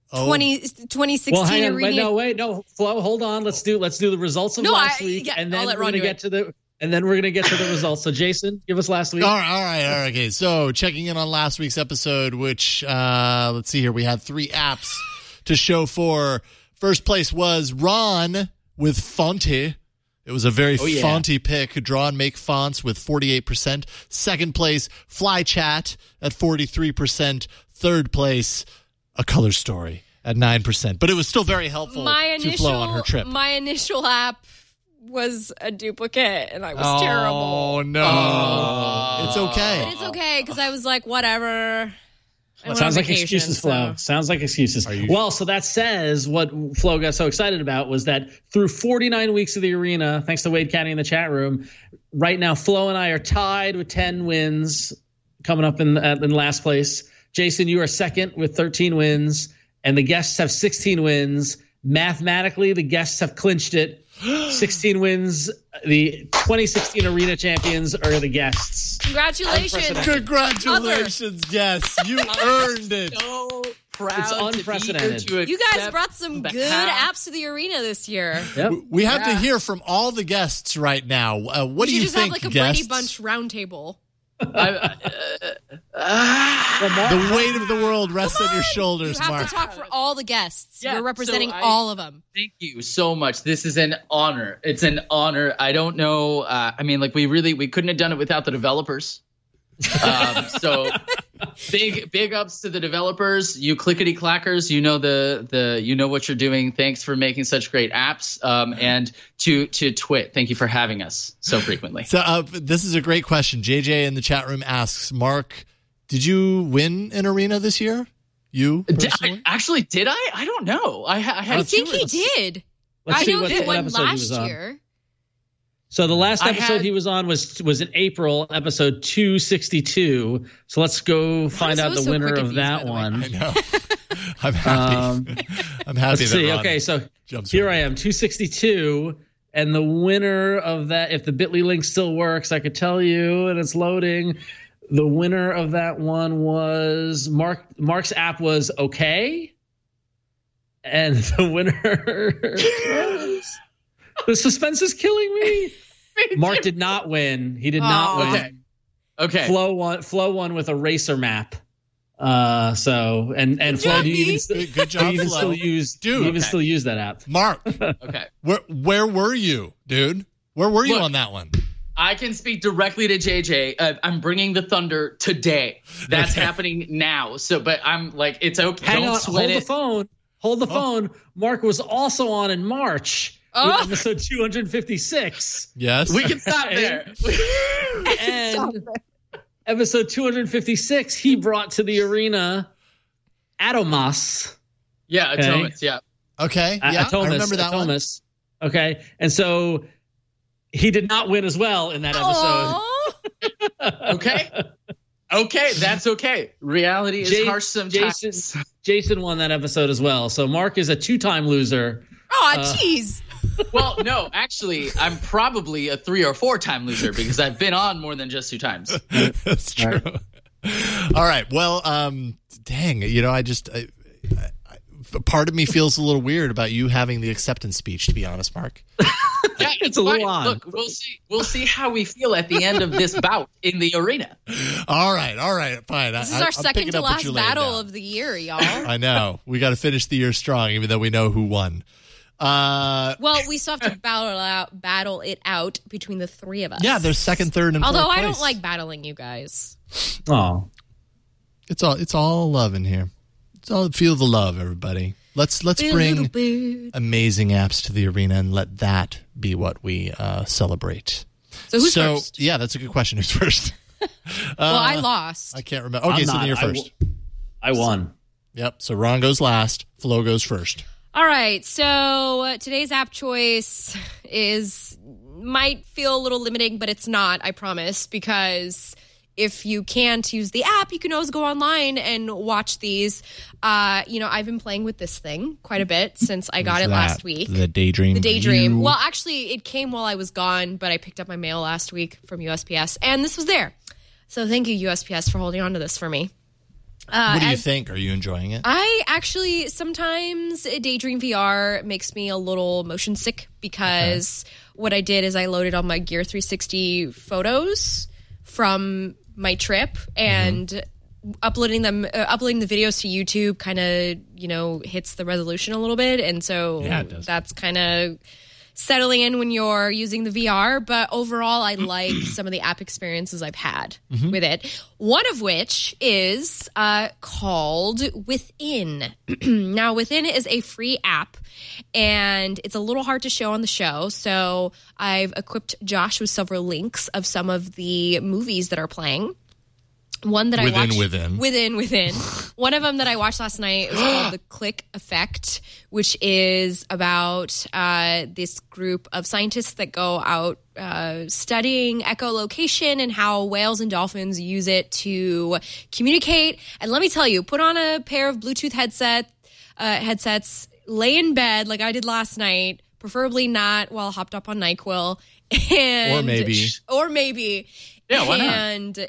2016 well, hang on. arena? No, Flo, hold on. Let's do the results of last week, and then we're going to get to the results. So, Jason, give us last week. All right. Okay, so checking in on last week's episode, which let's see here, we had 3 apps to show for. First place was Ron with Fonty. It was a very fonty pick. Draw and make fonts with 48%. Second place, FlyChat at 43%. Third place, A Color Story at 9%. But it was still very helpful to Flo on her trip. My initial app was a duplicate, and I was terrible. Oh, no. It's okay. But it's okay, because I was like, whatever. Sounds like excuses, Flo. Sounds like excuses. Well, so that says what Flo got so excited about was that through 49 weeks of the arena, thanks to Wade County in the chat room, right now Flo and I are tied with 10 wins coming up in last place. Jason, you are second with 13 wins, and the guests have 16 wins. Mathematically, the guests have clinched it. 16 wins. The 2016 arena champions are the guests. Congratulations. Congratulations, yes. You earned it. So proud. It's unprecedented. You guys brought some good apps to the arena this year. Yep. We have to hear from all the guests right now. What do you think, have like a guests? Brady Bunch roundtable. The weight of the world rests on your shoulders, You have Mark. to talk for all the guests. Yeah, You're representing all of them. Thank you so much. This is an honor. It's an honor. I don't know. We couldn't have done it without the developers. So big ups to the developers. You clickety clackers. You know you know what you're doing. Thanks for making such great apps. And to Twit, thank you for having us so frequently. So this is a great question. JJ in the chat room asks, Mark, Did you win an arena this year? You personally? Did I? I don't know. I think he did. Let's I see know what he won episode he was last on. year. So the last episode he was on was in April, episode 262. So let's go find out the winner of that one. I know. I'm happy. I'm happy. Let's see. Okay, so here I am, 262. And the winner of that, if the Bitly link still works, I could tell you, and it's loading. The winner of that one was Mark's app was okay. And the winner was, the suspense is killing me. Mark did not win. He did not win. Okay. Flo won with a racer map. So and Flo, do you good job, Flo. Still use that app? Mark. Okay. Where were you, dude? Where were you on that one? I can speak directly to JJ. I'm bringing the thunder today. That's happening now. So, but I'm like, it's okay. Hang on, hold the phone. Mark was also on in March with episode 256. Yes. We can stop there. And episode 256, he brought to the arena Atomos. Yeah, Atomus, yeah. Okay, yeah, I remember that one. Okay, and so he did not win as well in that episode. Okay, that's okay. Reality is harsh sometimes. Jason won that episode as well. So Mark is a 2-time loser. Oh, jeez. Well, no, actually, I'm probably a 3 or 4-time loser because I've been on more than just 2 times. That's true. All right. Well, dang, part of me feels a little weird about you having the acceptance speech, to be honest, Mark. Yeah, it's a little odd. Look, we'll see how we feel at the end of this bout in the arena. All right, fine. This is our second to last battle of the year, y'all. I know. We got to finish the year strong, even though we know who won. Well, we still have to battle it out between the 3 of us. Yeah, there's second, third, and fourth Although I place. don't like battling you guys. Oh, it's all love in here. It's all feel the love, everybody. Let's bring amazing apps to the arena and let that be what we celebrate. So who's first? Yeah, that's a good question. Who's first? Well, I lost. I can't remember. Okay, so then you're first. I won. Yep. So Ron goes last. Flo goes first. All right. So today's app choice might feel a little limiting, but it's not, I promise, because if you can't use the app, you can always go online and watch these. I've been playing with this thing quite a bit since I got it last week. The Daydream. View. Well, actually, it came while I was gone, but I picked up my mail last week from USPS, and this was there. So thank you, USPS, for holding on to this for me. What do you think? Are you enjoying it? I actually, sometimes Daydream VR makes me a little motion sick because what I did is I loaded all my Gear 360 photos from my trip and uploading the videos to YouTube kind of, hits the resolution a little bit. And so that's kind of settling in when you're using the VR. But overall, I like some of the app experiences I've had with it. One of which is called Within. Now, Within is a free app, and it's a little hard to show on the show. So I've equipped Josh with several links of some of the movies that are playing. One that I watched within. One of them that I watched last night was called The Click Effect, which is about this group of scientists that go out studying echolocation and how whales and dolphins use it to communicate. And let me tell you, put on a pair of Bluetooth headsets, lay in bed like I did last night, preferably not while hopped up on NyQuil, or maybe, yeah, why not? And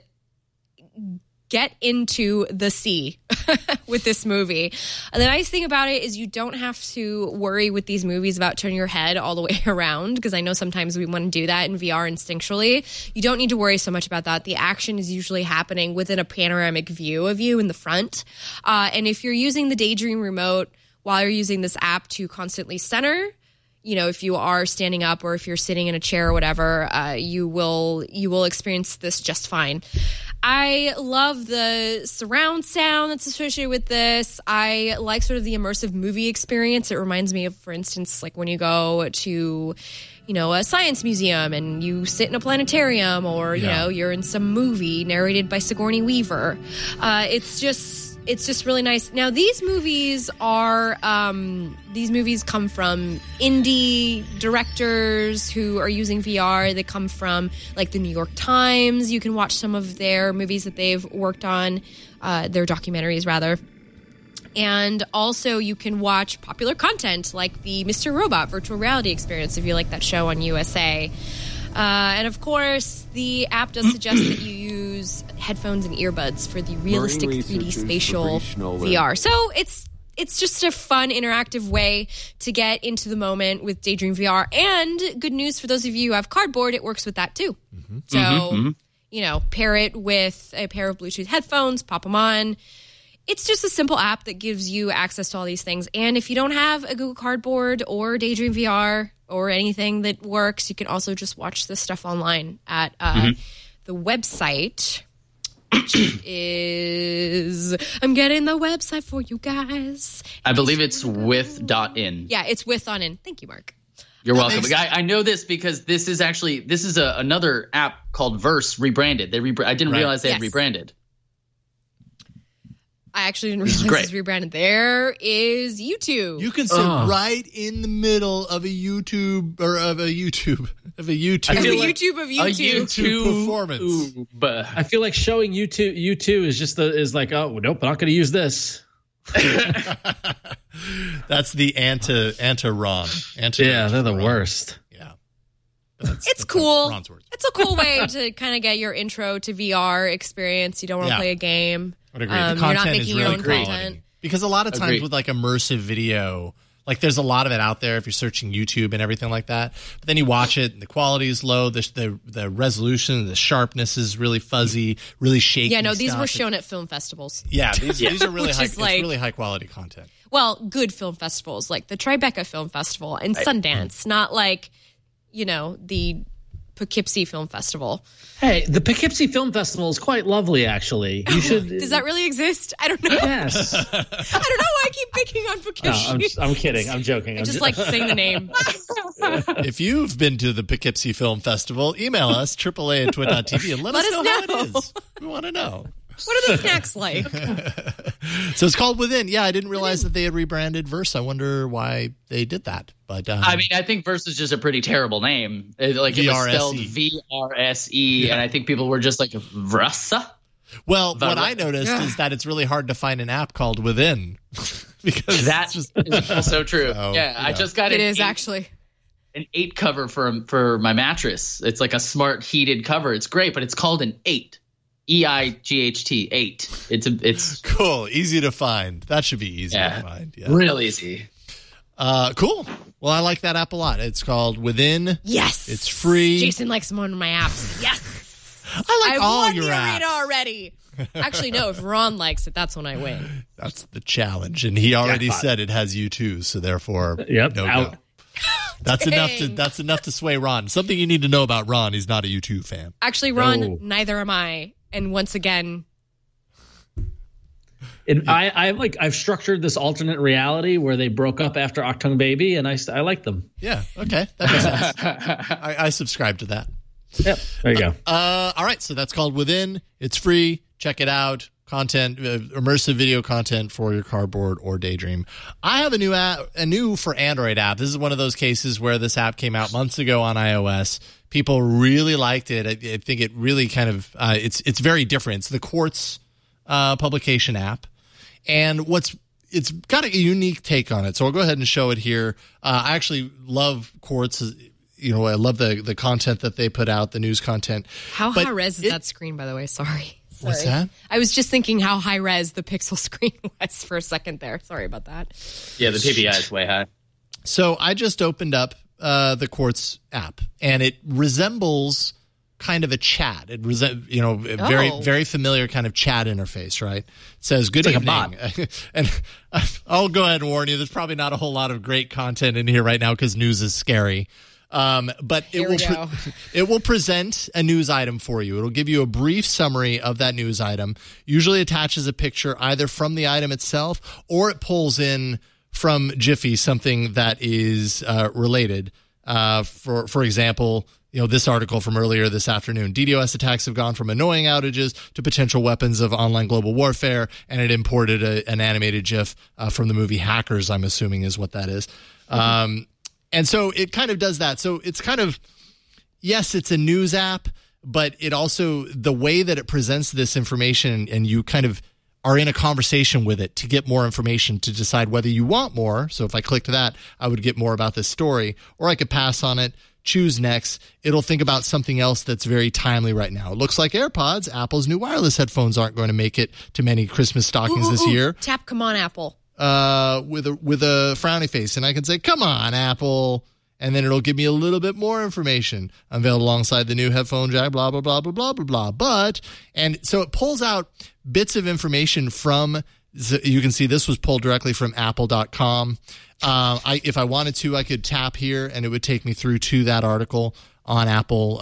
get into the sea with this movie. And the nice thing about it is you don't have to worry with these movies about turning your head all the way around, because I know sometimes we want to do that in VR instinctually. You don't need to worry so much about that. The action is usually happening within a panoramic view of you in the front. And if you're using the Daydream remote while you're using this app to constantly center, if you are standing up or if you're sitting in a chair or whatever, you will experience this just fine. I love the surround sound that's associated with this. I like sort of the immersive movie experience. It reminds me of, for instance, like when you go to, a science museum and you sit in a planetarium, or, you're in some movie narrated by Sigourney Weaver. It's just really nice. Now, these movies come from indie directors who are using VR. They come from, like, the New York Times. You can watch some of their movies that they've worked on, their documentaries, rather. And also you can watch popular content like the Mr. Robot virtual reality experience if you like that show on USA. And of course, the app does suggest that you use headphones and earbuds for the realistic 3D spatial VR. So it's just a fun, interactive way to get into the moment with Daydream VR. And good news for those of you who have Cardboard, it works with that too. Mm-hmm. So, pair it with a pair of Bluetooth headphones, pop them on. It's just a simple app that gives you access to all these things. And if you don't have a Google Cardboard or Daydream VR or anything that works, you can also just watch this stuff online at the website, which is... I'm getting the website for you guys. I believe it's with.in. Yeah, it's with.in. Thank you, Mark. You're welcome. I know this because this is another app called Verse rebranded. I didn't realize they had rebranded. I actually didn't realize it was rebranded. There is YouTube. You can sit right in the middle of a YouTube performance. I feel like showing YouTube is like, oh nope, I'm not going to use this. That's the anti-Ron. Yeah, they're the worst. Yeah, it's cool. It's a cool way to kind of get your intro to VR experience. You don't want to play a game. I would agree. The content you're not making your own content. Because a lot of times with like immersive video, like there's a lot of it out there if you're searching YouTube and everything like that. But then you watch it and the quality is low, the resolution, the sharpness is really fuzzy, really shaky. Yeah, no, these were shown at film festivals. Yeah, these are really really high quality content. Well, good film festivals like the Tribeca Film Festival and Sundance, not like, the Poughkeepsie Film Festival. Hey, the Poughkeepsie Film Festival is quite lovely, actually. You should. Does that really exist? I don't know. Yes. I don't know why I keep picking on Poughkeepsie. No, I'm kidding. I'm joking. I just like saying the name. If you've been to the Poughkeepsie Film Festival, email us, AAA@twit.tv, and let us know how it is. We want to know. What are the snacks like? So it's called Within. Yeah, I didn't realize that they had rebranded Verse. I wonder why they did that. But I think Verse is just a pretty terrible name. It was spelled VRSE, and I think people were just like, Vrasa? Well, what I noticed is that it's really hard to find an app called Within. Because that is also true. I just got actually an 8 cover for my mattress. It's like a smart heated cover. It's great, but it's called an 8. EIGHT 8. It's cool, easy to find. That should be easy to find. Yeah. Real easy. Cool. Well, I like that app a lot. It's called Within. Yes, it's free. Jason likes one of my apps. Yes, I like all your apps. I won the arena already. Actually, no. If Ron likes it, that's when I win. That's the challenge, and he already said it has you too. So therefore, no go. That's enough to sway Ron. Something you need to know about Ron: he's not a U2 fan. Actually, Ron, neither am I. And once again, I've structured this alternate reality where they broke up after Octung Baby, and I like them. Yeah, okay, that makes sense. I subscribe to that. Yep, there you go. All right, so that's called Within. It's free. Check it out. Content, immersive video content for your Cardboard or Daydream. I have a new for Android app. This is one of those cases where this app came out months ago on iOS. People really liked it. I think it really kind of it's very different. It's the Quartz publication app, and it's got a unique take on it. So I'll go ahead and show it here. I actually love Quartz. I love the content that they put out, the news content. How high res is that screen, by the way? Sorry. What's that? I was just thinking how high res the Pixel screen was for a second there. Sorry about that. Yeah, the PPI is way high. So I just opened up the Quartz app, and it resembles kind of a chat. It very, very familiar kind of chat interface, right? It says, "Good evening." Like a bot. And I'll go ahead and warn you, there's probably not a whole lot of great content in here right now because news is scary. But it will present a news item for you. It'll give you a brief summary of that news item. Usually attaches a picture either from the item itself or it pulls in from Jiffy something that is related. For example, this article from earlier this afternoon, DDoS attacks have gone from annoying outages to potential weapons of online global warfare, and it imported an animated GIF from the movie Hackers, I'm assuming is what that is. And so it kind of does that. So it's kind of, yes, it's a news app, but it also, the way that it presents this information and you kind of are in a conversation with it to get more information to decide whether you want more. So if I clicked that, I would get more about this story, or I could pass on it, choose next. It'll think about something else that's very timely right now. It looks like AirPods, Apple's new wireless headphones, aren't going to make it to many Christmas stockings this year. Tap, come on, Apple. With a frowny face, and I can say, come on, Apple. And then it'll give me a little bit more information. Unveiled alongside the new headphone jack, blah, blah, blah, blah, blah, blah, blah. And so it pulls out bits of information from, you can see this was pulled directly from apple.com. If I wanted to, I could tap here and it would take me through to that article on Apple.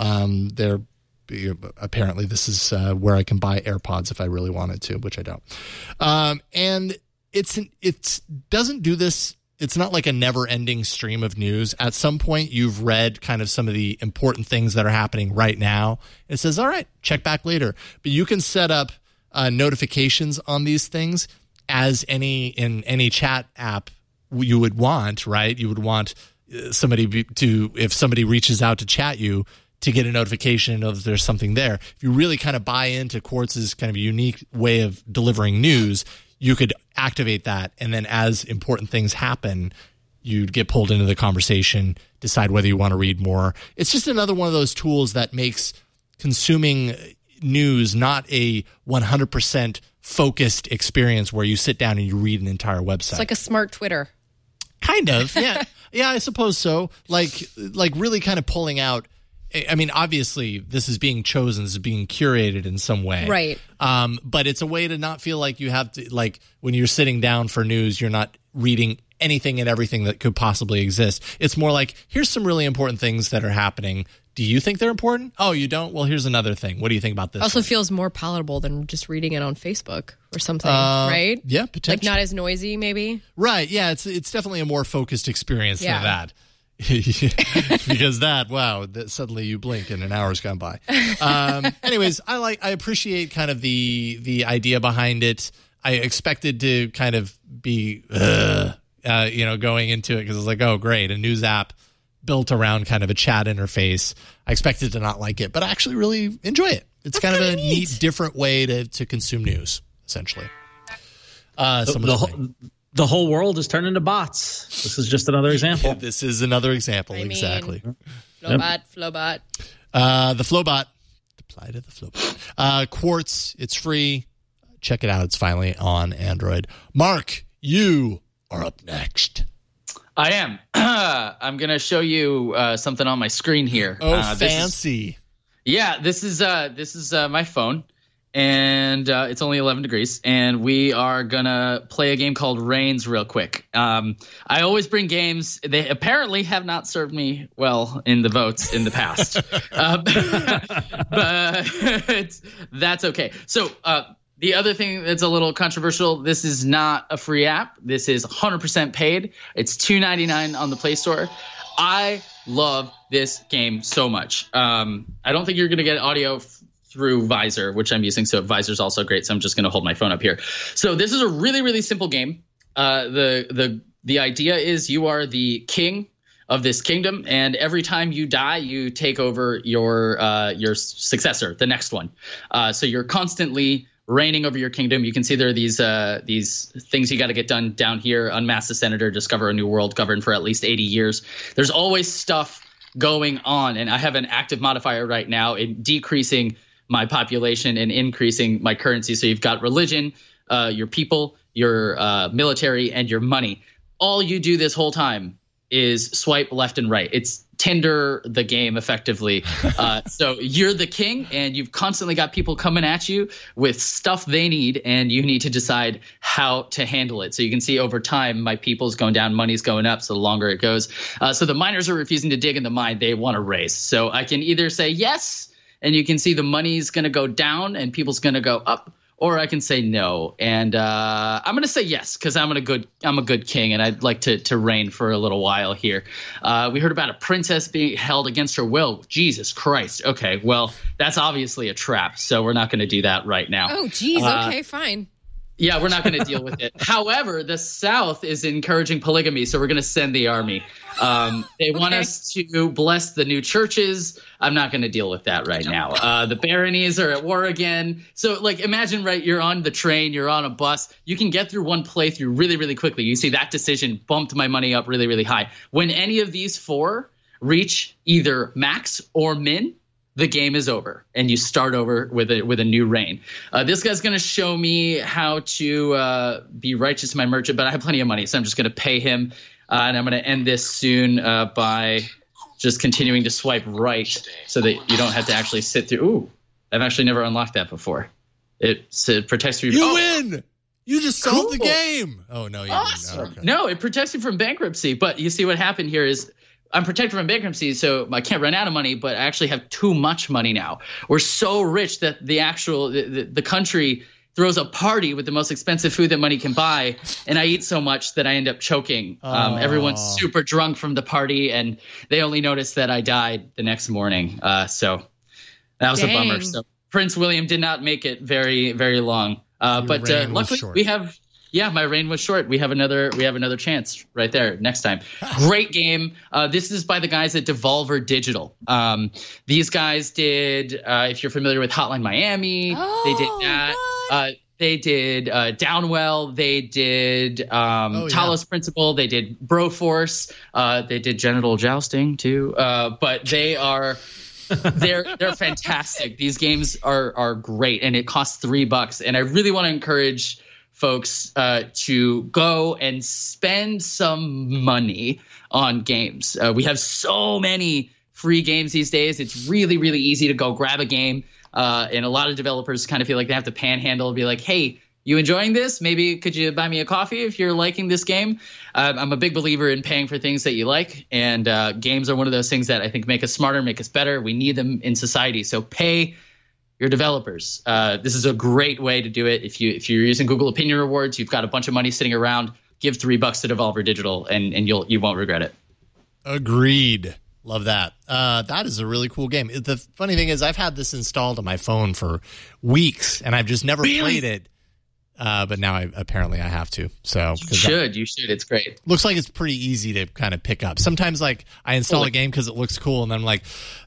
Apparently this is where I can buy AirPods if I really wanted to, which I don't. And it doesn't do this. It's not like a never-ending stream of news. At some point, you've read kind of some of the important things that are happening right now. It says, all right, check back later. But you can set up notifications on these things as in any chat app you would want, right? You would want somebody if somebody reaches out to chat you, to get a notification of there's something there. If you really kind of buy into Quartz's kind of unique way of delivering news, you could activate that, and then as important things happen, you'd get pulled into the conversation, decide whether you want to read more. It's just another one of those tools that makes consuming news not a 100% focused experience where you sit down and you read an entire website. It's like a smart Twitter. Kind of, yeah. Yeah, I suppose so. Like really kind of pulling out. I mean, obviously, this is being chosen, this is being curated in some way. Right. But it's a way to not feel like you have to, like, when you're sitting down for news, you're not reading anything and everything that could possibly exist. It's more like, here's some really important things that are happening. Do you think they're important? Oh, you don't? Well, here's another thing. What do you think about this? Also feels more palatable than just reading it on Facebook or something, right? Yeah, potentially. Like not as noisy, maybe? Right, yeah. It's definitely a more focused experience than that. Because suddenly you blink and an hour's gone by. Anyways, I appreciate kind of the idea behind it. I expected to kind of be, going into it because I was like, oh, great, a news app built around kind of a chat interface. I expected to not like it, but I actually really enjoy it. It's kind of a neat, different way to consume news, essentially. The whole world is turned into bots. This is just another example. This is another example, exactly. Flowbot. The Flowbot. Apply to the Flowbot. Quartz, it's free. Check it out. It's finally on Android. Mark, you are up next. I am. I'm going to show you something on my screen here. Oh, fancy. This is my phone. And it's only 11 degrees, and we are going to play a game called Reigns real quick. I always bring games. They apparently have not served me well in the votes in the past. But that's okay. So the other thing that's a little controversial, this is not a free app. This is 100% paid. It's $2.99 on the Play Store. I love this game so much. I don't think you're going to get audio through Visor, which I'm using. So Visor's also great. So I'm just going to hold my phone up here. So this is a really, really simple game. The idea is you are the king of this kingdom, and every time you die, you take over your successor, the next one. So you're constantly reigning over your kingdom. You can see there are these things you got to get done down here: unmask the senator, discover a new world, govern for at least 80 years. There's always stuff going on, and I have an active modifier right now in decreasing my population and increasing my currency. So you've got religion, your people, your military, and your money. All you do this whole time is swipe left and right. It's Tinder the game effectively. So you're the king, and you've constantly got people coming at you with stuff they need, and you need to decide how to handle it. So you can see over time, my people's going down, money's going up. So the longer it goes, so the miners are refusing to dig in the mine. They want to raise. So I can either say yes, and you can see the money's going to go down and people's going to go up. Or I can say no, and I'm going to say yes because I'm a good king, and I'd like to reign for a little while here. We heard about a princess being held against her will. Jesus Christ. Okay, well, that's obviously a trap, so we're not going to do that right now. Oh, geez. Okay, fine. Yeah, we're not going to deal with it. However, the South is encouraging polygamy, so we're going to send the army. They want us to bless the new churches. I'm not going to deal with that right now. The baronies are at war again. So, like, imagine, right, you're on the train, you're on a bus. You can get through one playthrough really, really quickly. You see that decision bumped my money up really, really high. When any of these four reach either max or min, the game is over, and you start over with a new reign. This guy's going to show me how to be righteous to my merchant, but I have plenty of money, so I'm just going to pay him, and I'm going to end this soon by just continuing to swipe right so that you don't have to actually sit through. Ooh, I've actually never unlocked that before. It protects you. You win! You just solved the game! Oh, no, you didn't. Okay. No, it protects you from bankruptcy, but you see what happened here is I'm protected from bankruptcy, so I can't run out of money, but I actually have too much money now. We're so rich that the country throws a party with the most expensive food that money can buy, and I eat so much that I end up choking. Everyone's super drunk from the party, and they only notice that I died the next morning. So that was a bummer. So Prince William did not make it very, very long. But luckily we have... Yeah, my reign was short. We have another chance right there next time. Great game. This is by the guys at Devolver Digital. These guys did, if you're familiar with Hotline Miami, they did that. They did Downwell. They did Talos Principle. They did Broforce. They did Genital Jousting too. But they are... they're fantastic. These games are great, and it costs $3. And I really want to encourage folks to go and spend some money on games. We have so many free games these days. It's really, really easy to go grab a game. And a lot of developers kind of feel like they have to panhandle and be like, hey, you enjoying this? Maybe could you buy me a coffee if you're liking this game? I'm a big believer in paying for things that you like. And games are one of those things that I think make us smarter, make us better. We need them in society. So pay your developers. This is a great way to do it. If you're using Google Opinion Rewards, you've got a bunch of money sitting around, give $3 to Devolver Digital, and you won't regret it. Agreed. Love that. That is a really cool game. The funny thing is I've had this installed on my phone for weeks, and I've just never played it. But now apparently I have to. So you should. It's great. Looks like it's pretty easy to kind of pick up. Sometimes like I install a game because it looks cool, and then I'm like,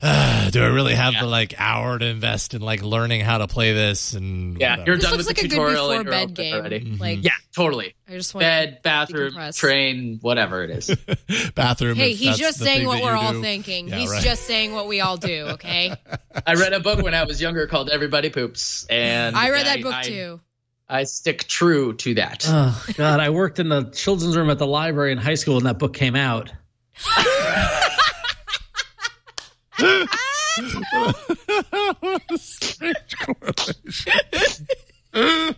do I really have the hour to invest in learning how to play this? And you're done with the tutorial and you're bed game. Already. Mm-hmm. Totally. I just want bed, bathroom, train, whatever it is. Bathroom. Hey, he's just saying what we're all thinking. Yeah, he's just saying what we all do. Okay. I read a book when I was younger called Everybody Poops, and I read that book too. I stick true to that. Oh, God. I worked in the children's room at the library in high school when that book came out. What a strange correlation.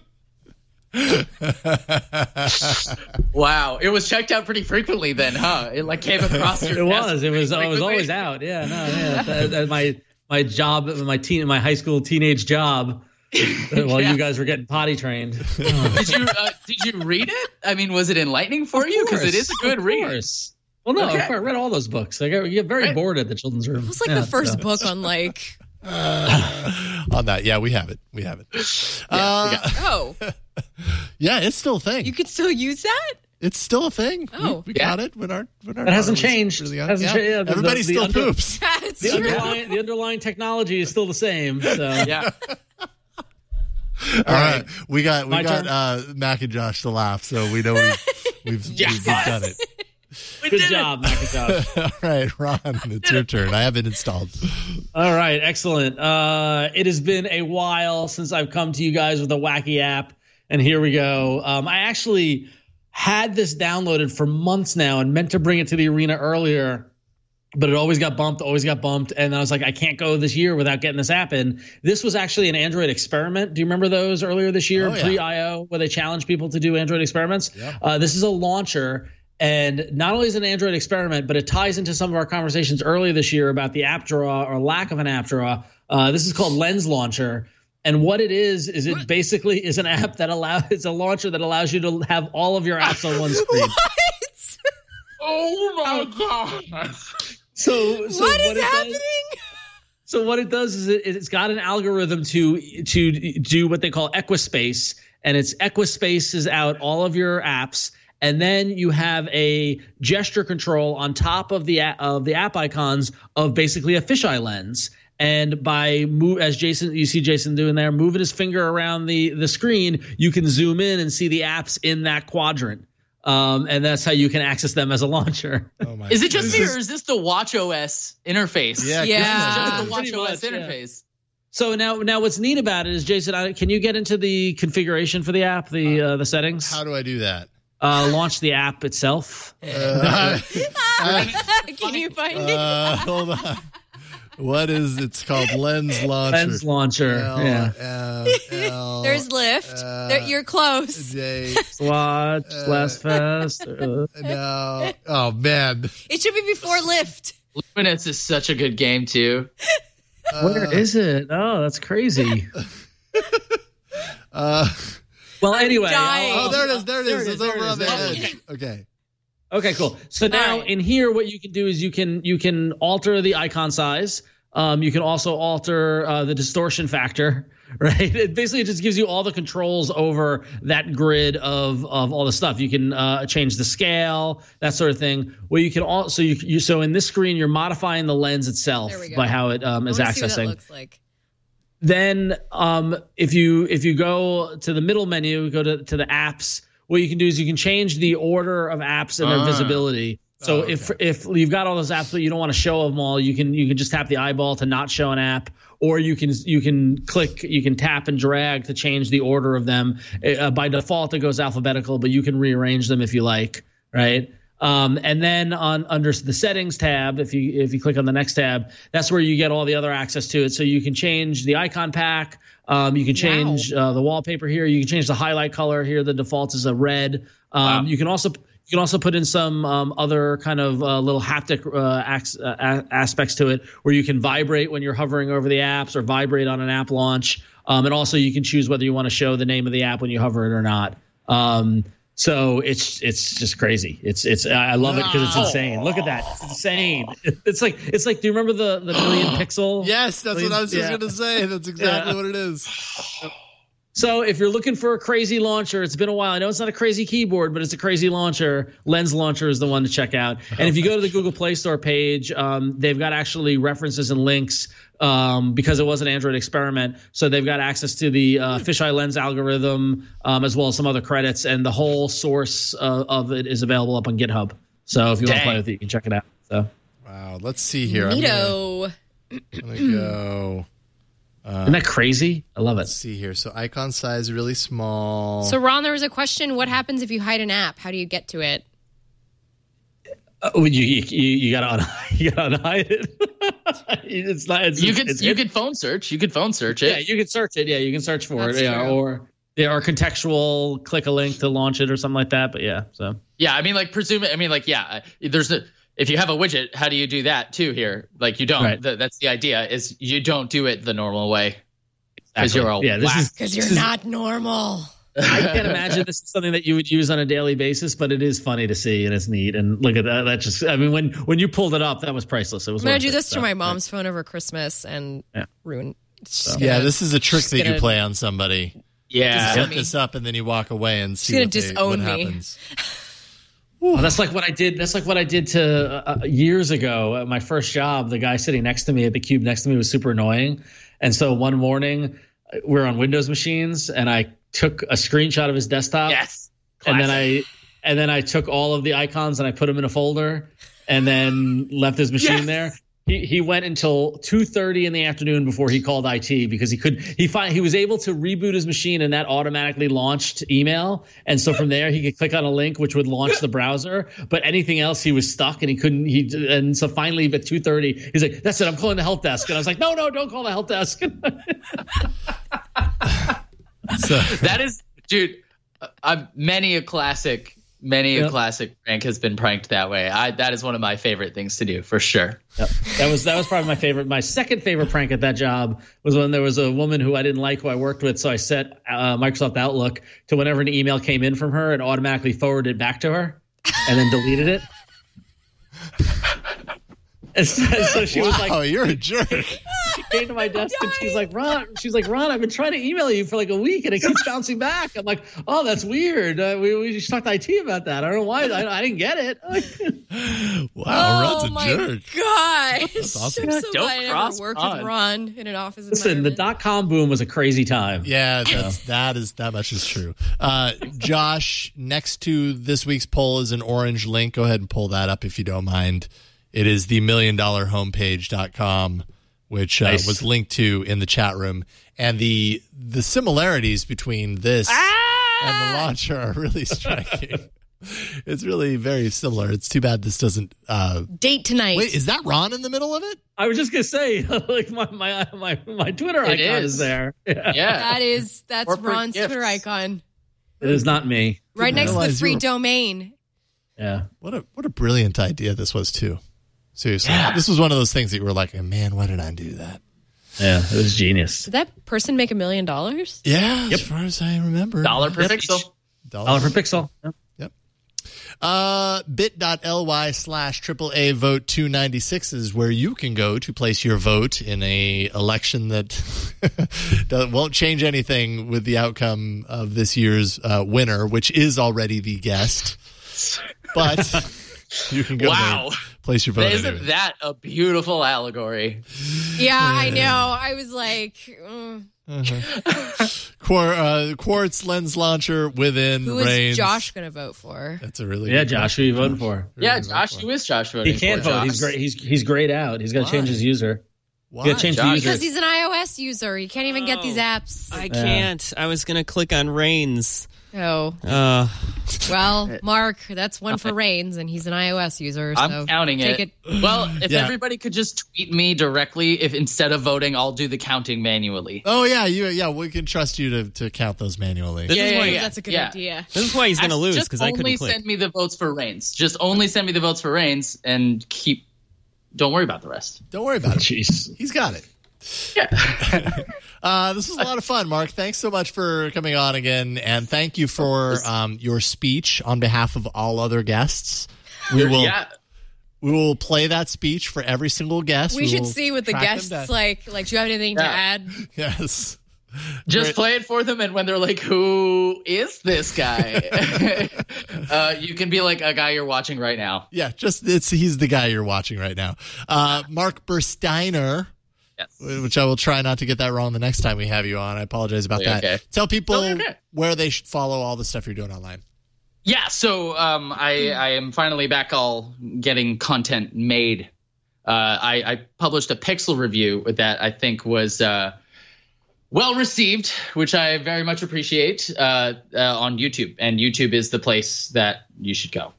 Wow. It was checked out pretty frequently then, huh? It came across your desk. It was always out. Yeah, my job, my high school teenage job. While you guys were getting potty trained. Did you read it? I mean, was it enlightening for you? Because it is a good read. Well, no, I read all those books. I get very bored at the children's room. It was the first book on on that. Yeah, we have it. Yeah, it's still a thing. You could still use that? It's still a thing. Oh, we got it when our it hasn't changed. Really everybody still poops. The underlying technology is still the same. So yeah. All right, we got Mac and Josh to laugh, so we know we've done it. Good job, Mac and Josh. All right, Ron, it's your turn. I have it installed. All right, excellent. It has been a while since I've come to you guys with a wacky app, and here we go. I actually had this downloaded for months now and meant to bring it to the arena earlier, but it always got bumped. And I was like, I can't go this year without getting this app in. This was actually an Android experiment. Do you remember those earlier this year, pre-IO, where they challenged people to do Android experiments? Yeah. This is a launcher. And not only is it an Android experiment, but it ties into some of our conversations earlier this year about the app draw or lack of an app draw. This is called Lens Launcher. And what it is it basically is an app that it's a launcher that allows you to have all of your apps on one screen. What? Oh my God. So what is happening? So what it does is it's got an algorithm to do what they call Equispace, and it's Equispaces out all of your apps. And then you have a gesture control on top of the app icons of basically a fisheye lens. And by you see Jason doing there, moving his finger around the screen, you can zoom in and see the apps in that quadrant. And that's how you can access them as a launcher. Oh is it just me, or is this the WatchOS interface? Yeah. Just the WatchOS interface. Yeah. So now what's neat about it is, Jason, can you get into the configuration for the app, the settings? How do I do that? Launch the app itself. Can you find it? Hold on. What is it's called? Lens Launcher. Lens Launcher. There's Lift. You're close. Watch less fast. No. Oh man. It should be before Lift. Luminous is such a good game too. Where is it? Oh, that's crazy. Well, anyway. There it is. It's over on the edge. Okay, cool. So now in here, what you can do is you can alter the icon size. You can also alter the distortion factor, right? It just gives you all the controls over that grid of all the stuff. You can change the scale, that sort of thing. Well, you can also so in this screen you're modifying the lens itself by how it is accessing. See what that looks like. Then if you go to the middle menu, go to the apps, what you can do is you can change the order of apps and their visibility. So if you've got all those apps but you don't want to show them all, you can just tap the eyeball to not show an app, or you can tap and drag to change the order of them. By default it goes alphabetical, but you can rearrange them if you like, right? And then under the settings tab, if you click on the next tab, that's where you get all the other access to it. So you can change the icon pack. You can change the wallpaper here. You can change the highlight color here. The default is a red. You can also put in some other kind of little haptic aspects to it, where you can vibrate when you're hovering over the apps or vibrate on an app launch. And also you can choose whether you want to show the name of the app when you hover it or not. So it's just crazy. I love it because it's insane. Look at that. It's insane. It's like, do you remember the million pixel? Yes, that's what I was just going to say. That's exactly what it is. So if you're looking for a crazy launcher, it's been a while. I know it's not a crazy keyboard, but it's a crazy launcher. Lens Launcher is the one to check out. And if you go to the Google Play Store page, they've got actually references and links because it was an Android experiment. So they've got access to the fisheye lens algorithm as well as some other credits. And the whole source of it is available up on GitHub. So if you want to play with it, you can check it out. So. Wow. Let's see here. Neato. Let me go. Isn't that crazy? I love it. Let's see here. So icon size really small. So Ron, there was a question. What happens if you hide an app? How do you get to it? You gotta unhide it. You could phone search. You could phone search it. Yeah, you can search it. Yeah, you can search for That's it. true. Yeah, or contextual. Click a link to launch it or something like that. But yeah, so yeah, I mean, there's if you have a widget, how do you do that too here? Like you don't. Right. That's the idea. Is you don't do it the normal way because you're all because you're not normal. I can't imagine this is something that you would use on a daily basis, but it is funny to see and it's neat. And look at that. That just, I mean, when you pulled it up, that was priceless. It was. I'm gonna do this to my mom's phone over Christmas and ruin. This is a trick that you play on somebody. Yeah, set this up and then you walk away and see what happens. Well, that's like what I did. That's like what I did to years ago at my first job. The guy sitting next to me at the cube next to me was super annoying, and so one morning we're on Windows machines, and I took a screenshot of his desktop. Yes, and then I took all of the icons and I put them in a folder, and then left his machine there. He went until 2:30 in the afternoon before he called IT because he was able to reboot his machine and that automatically launched email. And so from there he could click on a link which would launch the browser. But anything else he was stuck and he couldn't. And so finally at 2:30 he's like, "That's it, I'm calling the help desk." And I was like, "No, don't call the help desk." So that is, dude. Many a classic prank has been pranked that way. That is one of my favorite things to do, for sure. Yep. That was probably my favorite. My second favorite prank at that job was when there was a woman who I didn't like who I worked with. So I set Microsoft Outlook to whenever an email came in from her, it automatically forwarded it back to her and then deleted it. And so she was like, "Oh, you're a jerk." She came to my desk and she's like, "Ron, I've been trying to email you for like a week and it keeps bouncing back." I'm like, "Oh, that's weird. We just talked to IT about that. I don't know why. I didn't get it." Wow, Ron's a my jerk. Gosh. That's awesome. I'm so glad I never worked with Ron in an office Listen, the environment. .com boom was a crazy time. Yeah, that much is true. Josh, next to this week's poll is an orange link. Go ahead and pull that up if you don't mind. It is the milliondollarhomepage.com, which was linked to in the chat room. And the similarities between this and the launcher are really striking. It's really very similar. It's too bad this doesn't date tonight. Wait, is that Ron in the middle of it? I was just gonna say, like my Twitter icon is there. Yeah. That's Ron's Twitter icon. It is not me. Right next to the free domain. Yeah. What a brilliant idea this was too. Seriously. Yeah. This was one of those things that you were like, "Man, why did I do that?" Yeah, it was genius. Did that person make $1 million? Yeah, as far as I remember. $1 per pixel. $1 per pixel. Yep. Bit.ly/AAA vote 296 is where you can go to place your vote in a election that won't change anything with the outcome of this year's winner, which is already the guest. But you can go there, place your vote. Isn't that a beautiful allegory? Yeah, I know. I was like, Quartz lens launcher within who is range. Josh going to vote for? That's a really good Josh. Who are you voting for? Yeah, Josh. Who is Josh voting for? He can't vote. He's great. He's grayed out. He's got to change his user. Why? He's got to change the user. Because he's an iOS user. He can't even get these apps. I can't. I was going to click on Reigns. Oh. Well, Mark, that's one for Reigns, and he's an iOS user. So I'm counting it. Well, if everybody could just tweet me directly, if instead of voting, I'll do the counting manually. Oh, yeah, we can trust you to count those manually. That's a good idea. This is why he's going to lose, because I couldn't click. Just only send me the votes for Reigns. Just only send me the votes for Reigns, and don't worry about the rest. Don't worry about it. Jeez. He's got it. Yeah. This was a lot of fun, Mark. Thanks so much for coming on again, and thank you for your speech on behalf of all other guests. We will play that speech for every single guest. We should see what the guests like. Like, do you have anything to add? Yes. Just play it for them, and when they're like, "Who is this guy?" You can be like a guy you're watching right now. Yeah, he's the guy you're watching right now. Mark Bursteiner. Yes. Which I will try not to get that wrong the next time we have you on. I apologize about that. Okay. Tell people where they should follow all the stuff you're doing online. Yeah, so I am finally back all getting content made. I published a Pixel review that I think was well received, which I very much appreciate, on YouTube. And YouTube is the place that you should go.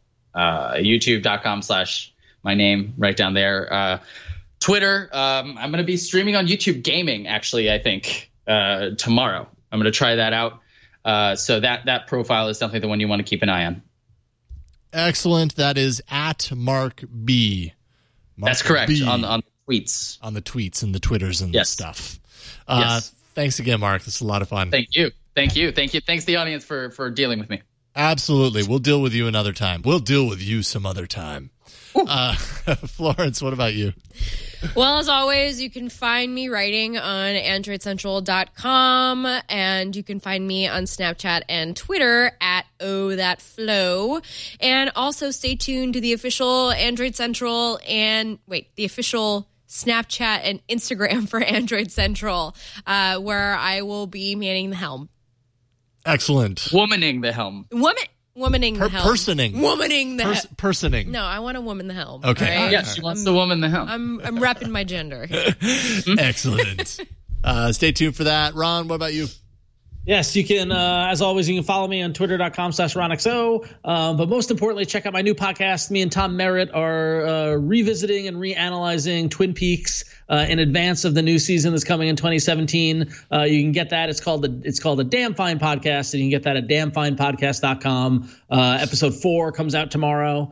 YouTube.com/my name right down there. Twitter, I'm going to be streaming on YouTube Gaming, actually, I think, tomorrow. I'm going to try that out. So that profile is definitely the one you want to keep an eye on. Excellent. That is at Mark B. That's correct, on the tweets. On the tweets and the Twitters and the stuff. Thanks again, Mark. This is a lot of fun. Thank you. Thanks the audience for dealing with me. Absolutely. We'll deal with you another time. We'll deal with you some other time. Florence, what about you? Well, as always, you can find me writing on AndroidCentral.com, and you can find me on Snapchat and Twitter at OhThatFlow. And also stay tuned to the official Android Central the official Snapchat and Instagram for Android Central, where I will be manning the helm. Excellent. Womaning the helm. Womaning the helm. Personing. Womaning the helm. Personing. No, I want a woman the helm. Okay. Right? Yeah, she wants the woman the helm. I'm repping my gender. Excellent. Stay tuned for that. Ron, what about you? Yes, you can, as always, you can follow me on twitter.com/RonXO. But most importantly, check out my new podcast. Me and Tom Merritt are revisiting and reanalyzing Twin Peaks in advance of the new season that's coming in 2017. You can get that. It's called the Damn Fine Podcast, and you can get that at damnfinepodcast.com. Episode 4 comes out tomorrow.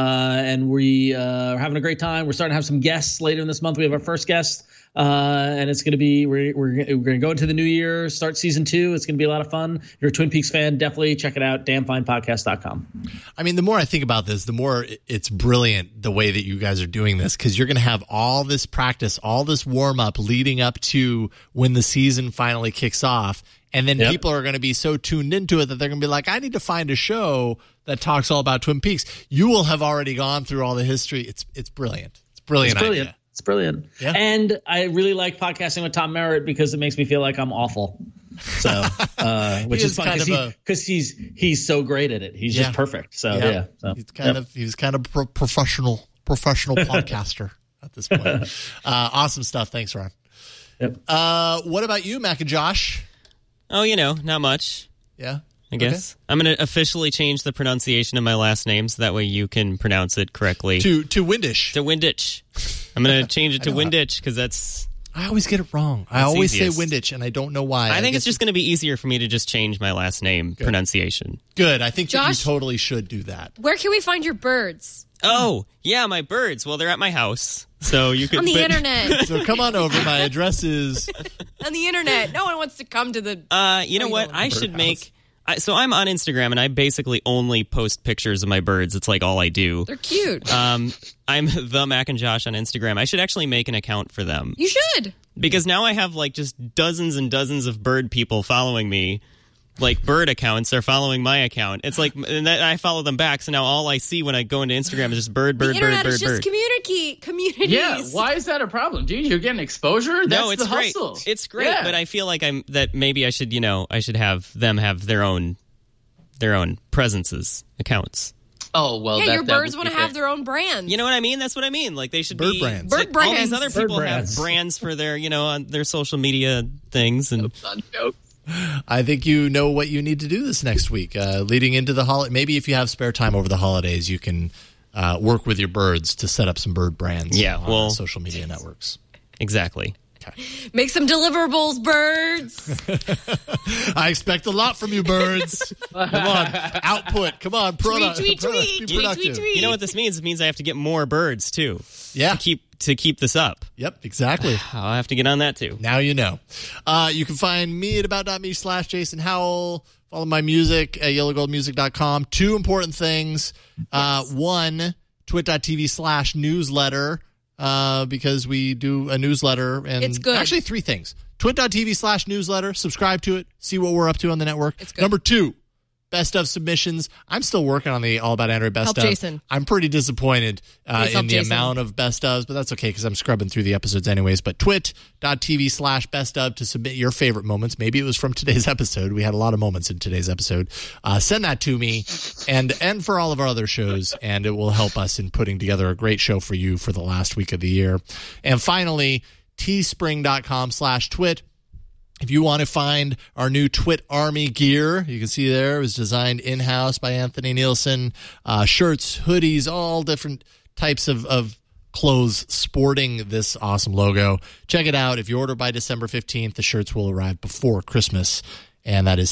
And we are having a great time. We're starting to have some guests later in this month. We have our first guest. And it's going to be we're going to go into the new year, start season 2. It's going to be a lot of fun. If you're a Twin Peaks fan, definitely check it out. damnfinepodcast.com. I mean, the more I think about this, the more it's brilliant the way that you guys are doing this, because you're going to have all this practice, all this warm up leading up to when the season finally kicks off. And then people are going to be so tuned into it that they're going to be like, I need to find a show that talks all about Twin Peaks. You will have already gone through all the history. It's brilliant. It's brilliant. Idea. It's brilliant. Yeah. And I really like podcasting with Tom Merritt because it makes me feel like I'm awful. So, which is fun because he's so great at it. He's just perfect. So So, he's kind of professional podcaster at this point. Awesome stuff. Thanks, Ron. Yep. What about you, Mac and Josh? Oh, not much. Yeah. I guess. Okay. I'm going to officially change the pronunciation of my last name so that way you can pronounce it correctly. To Windich. To Windich. I'm going to change it to Windich because that's... I always get it wrong. I always say Windich, and I don't know why. I think it's just going to be easier for me to just change my last name pronunciation. Good. I think Josh, that you totally should do that. Where can we find your birds? Oh, yeah, my birds. Well, they're at my house. So you can on the internet. So come on over. My address is... on the internet. No one wants to come to the... you know what? I should make... So I'm on Instagram, and I basically only post pictures of my birds. It's like all I do. They're cute. I'm the Mac and Josh on Instagram. I should actually make an account for them. You should. Because now I have like just dozens and dozens of bird people following me. Like bird accounts are following my account. It's like, and I follow them back. So now all I see when I go into Instagram is just bird. The internet is just communities. Yeah, why is that a problem, dude? You're getting exposure. That's it's the great. Hustle. It's great, but I feel like maybe I should, I should have them have their own presences accounts. Oh, well, your birds want to have their own brand. You know what I mean? That's what I mean. Like they should bird be brands. Bird brands. All these other people have brands for their, on their social media things and. I think you know what you need to do this next week, leading into the holiday. Maybe if you have spare time over the holidays, you can work with your birds to set up some bird brands. On social media networks. Exactly. Okay. Make some deliverables, birds. I expect a lot from you, birds. Come on, output. Come on, product. Tweet. You know what this means? It means I have to get more birds too. Yeah. To keep this up. Yep, exactly. I'll have to get on that too. Now you know. You can find me at about.me/Jason Howell. Follow my music at yellowgoldmusic.com. 2 important things. One, twit.tv/newsletter. Because we do a newsletter. And it's good. Actually, 3 things. Twit.tv/newsletter. Subscribe to it. See what we're up to on the network. It's good. Number 2, best of submissions. I'm still working on the All About Android best Help of. Jason. I'm pretty disappointed in the amount of best ofs, but that's okay because I'm scrubbing through the episodes anyways. But twit.tv/best of to submit your favorite moments. Maybe it was from today's episode. We had a lot of moments in today's episode. Send that to me and for all of our other shows, and it will help us in putting together a great show for you for the last week of the year. And finally, teespring.com/twit. If you want to find our new Twit Army gear, you can see there it was designed in-house by Anthony Nielsen. Shirts, hoodies, all different types of clothes sporting this awesome logo. Check it out. If you order by December 15th, the shirts will arrive before Christmas, and that is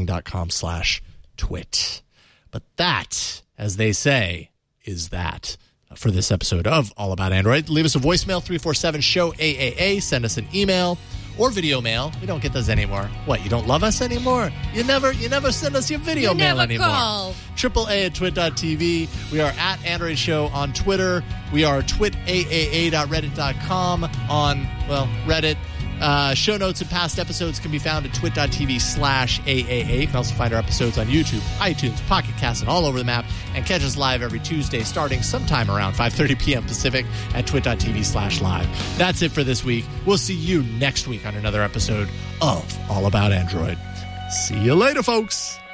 teespring.com/twit. But that, as they say, is that for this episode of All About Android. Leave us a voicemail, 347-SHOW-AAA. Send us an email or video mail. We don't get those anymore. What, you don't love us anymore? You never send us your video mail anymore. Call. AAA@twit.tv. We are at Android Show on Twitter. We are twitaaa.reddit.com on, Reddit. Show notes and past episodes can be found at twit.tv/AAA. You can also find our episodes on YouTube, iTunes, Pocket Cast, and all over the map. And catch us live every Tuesday starting sometime around 5:30 p.m. Pacific at twit.tv/live. That's it for this week. We'll see you next week on another episode of All About Android. See you later, folks.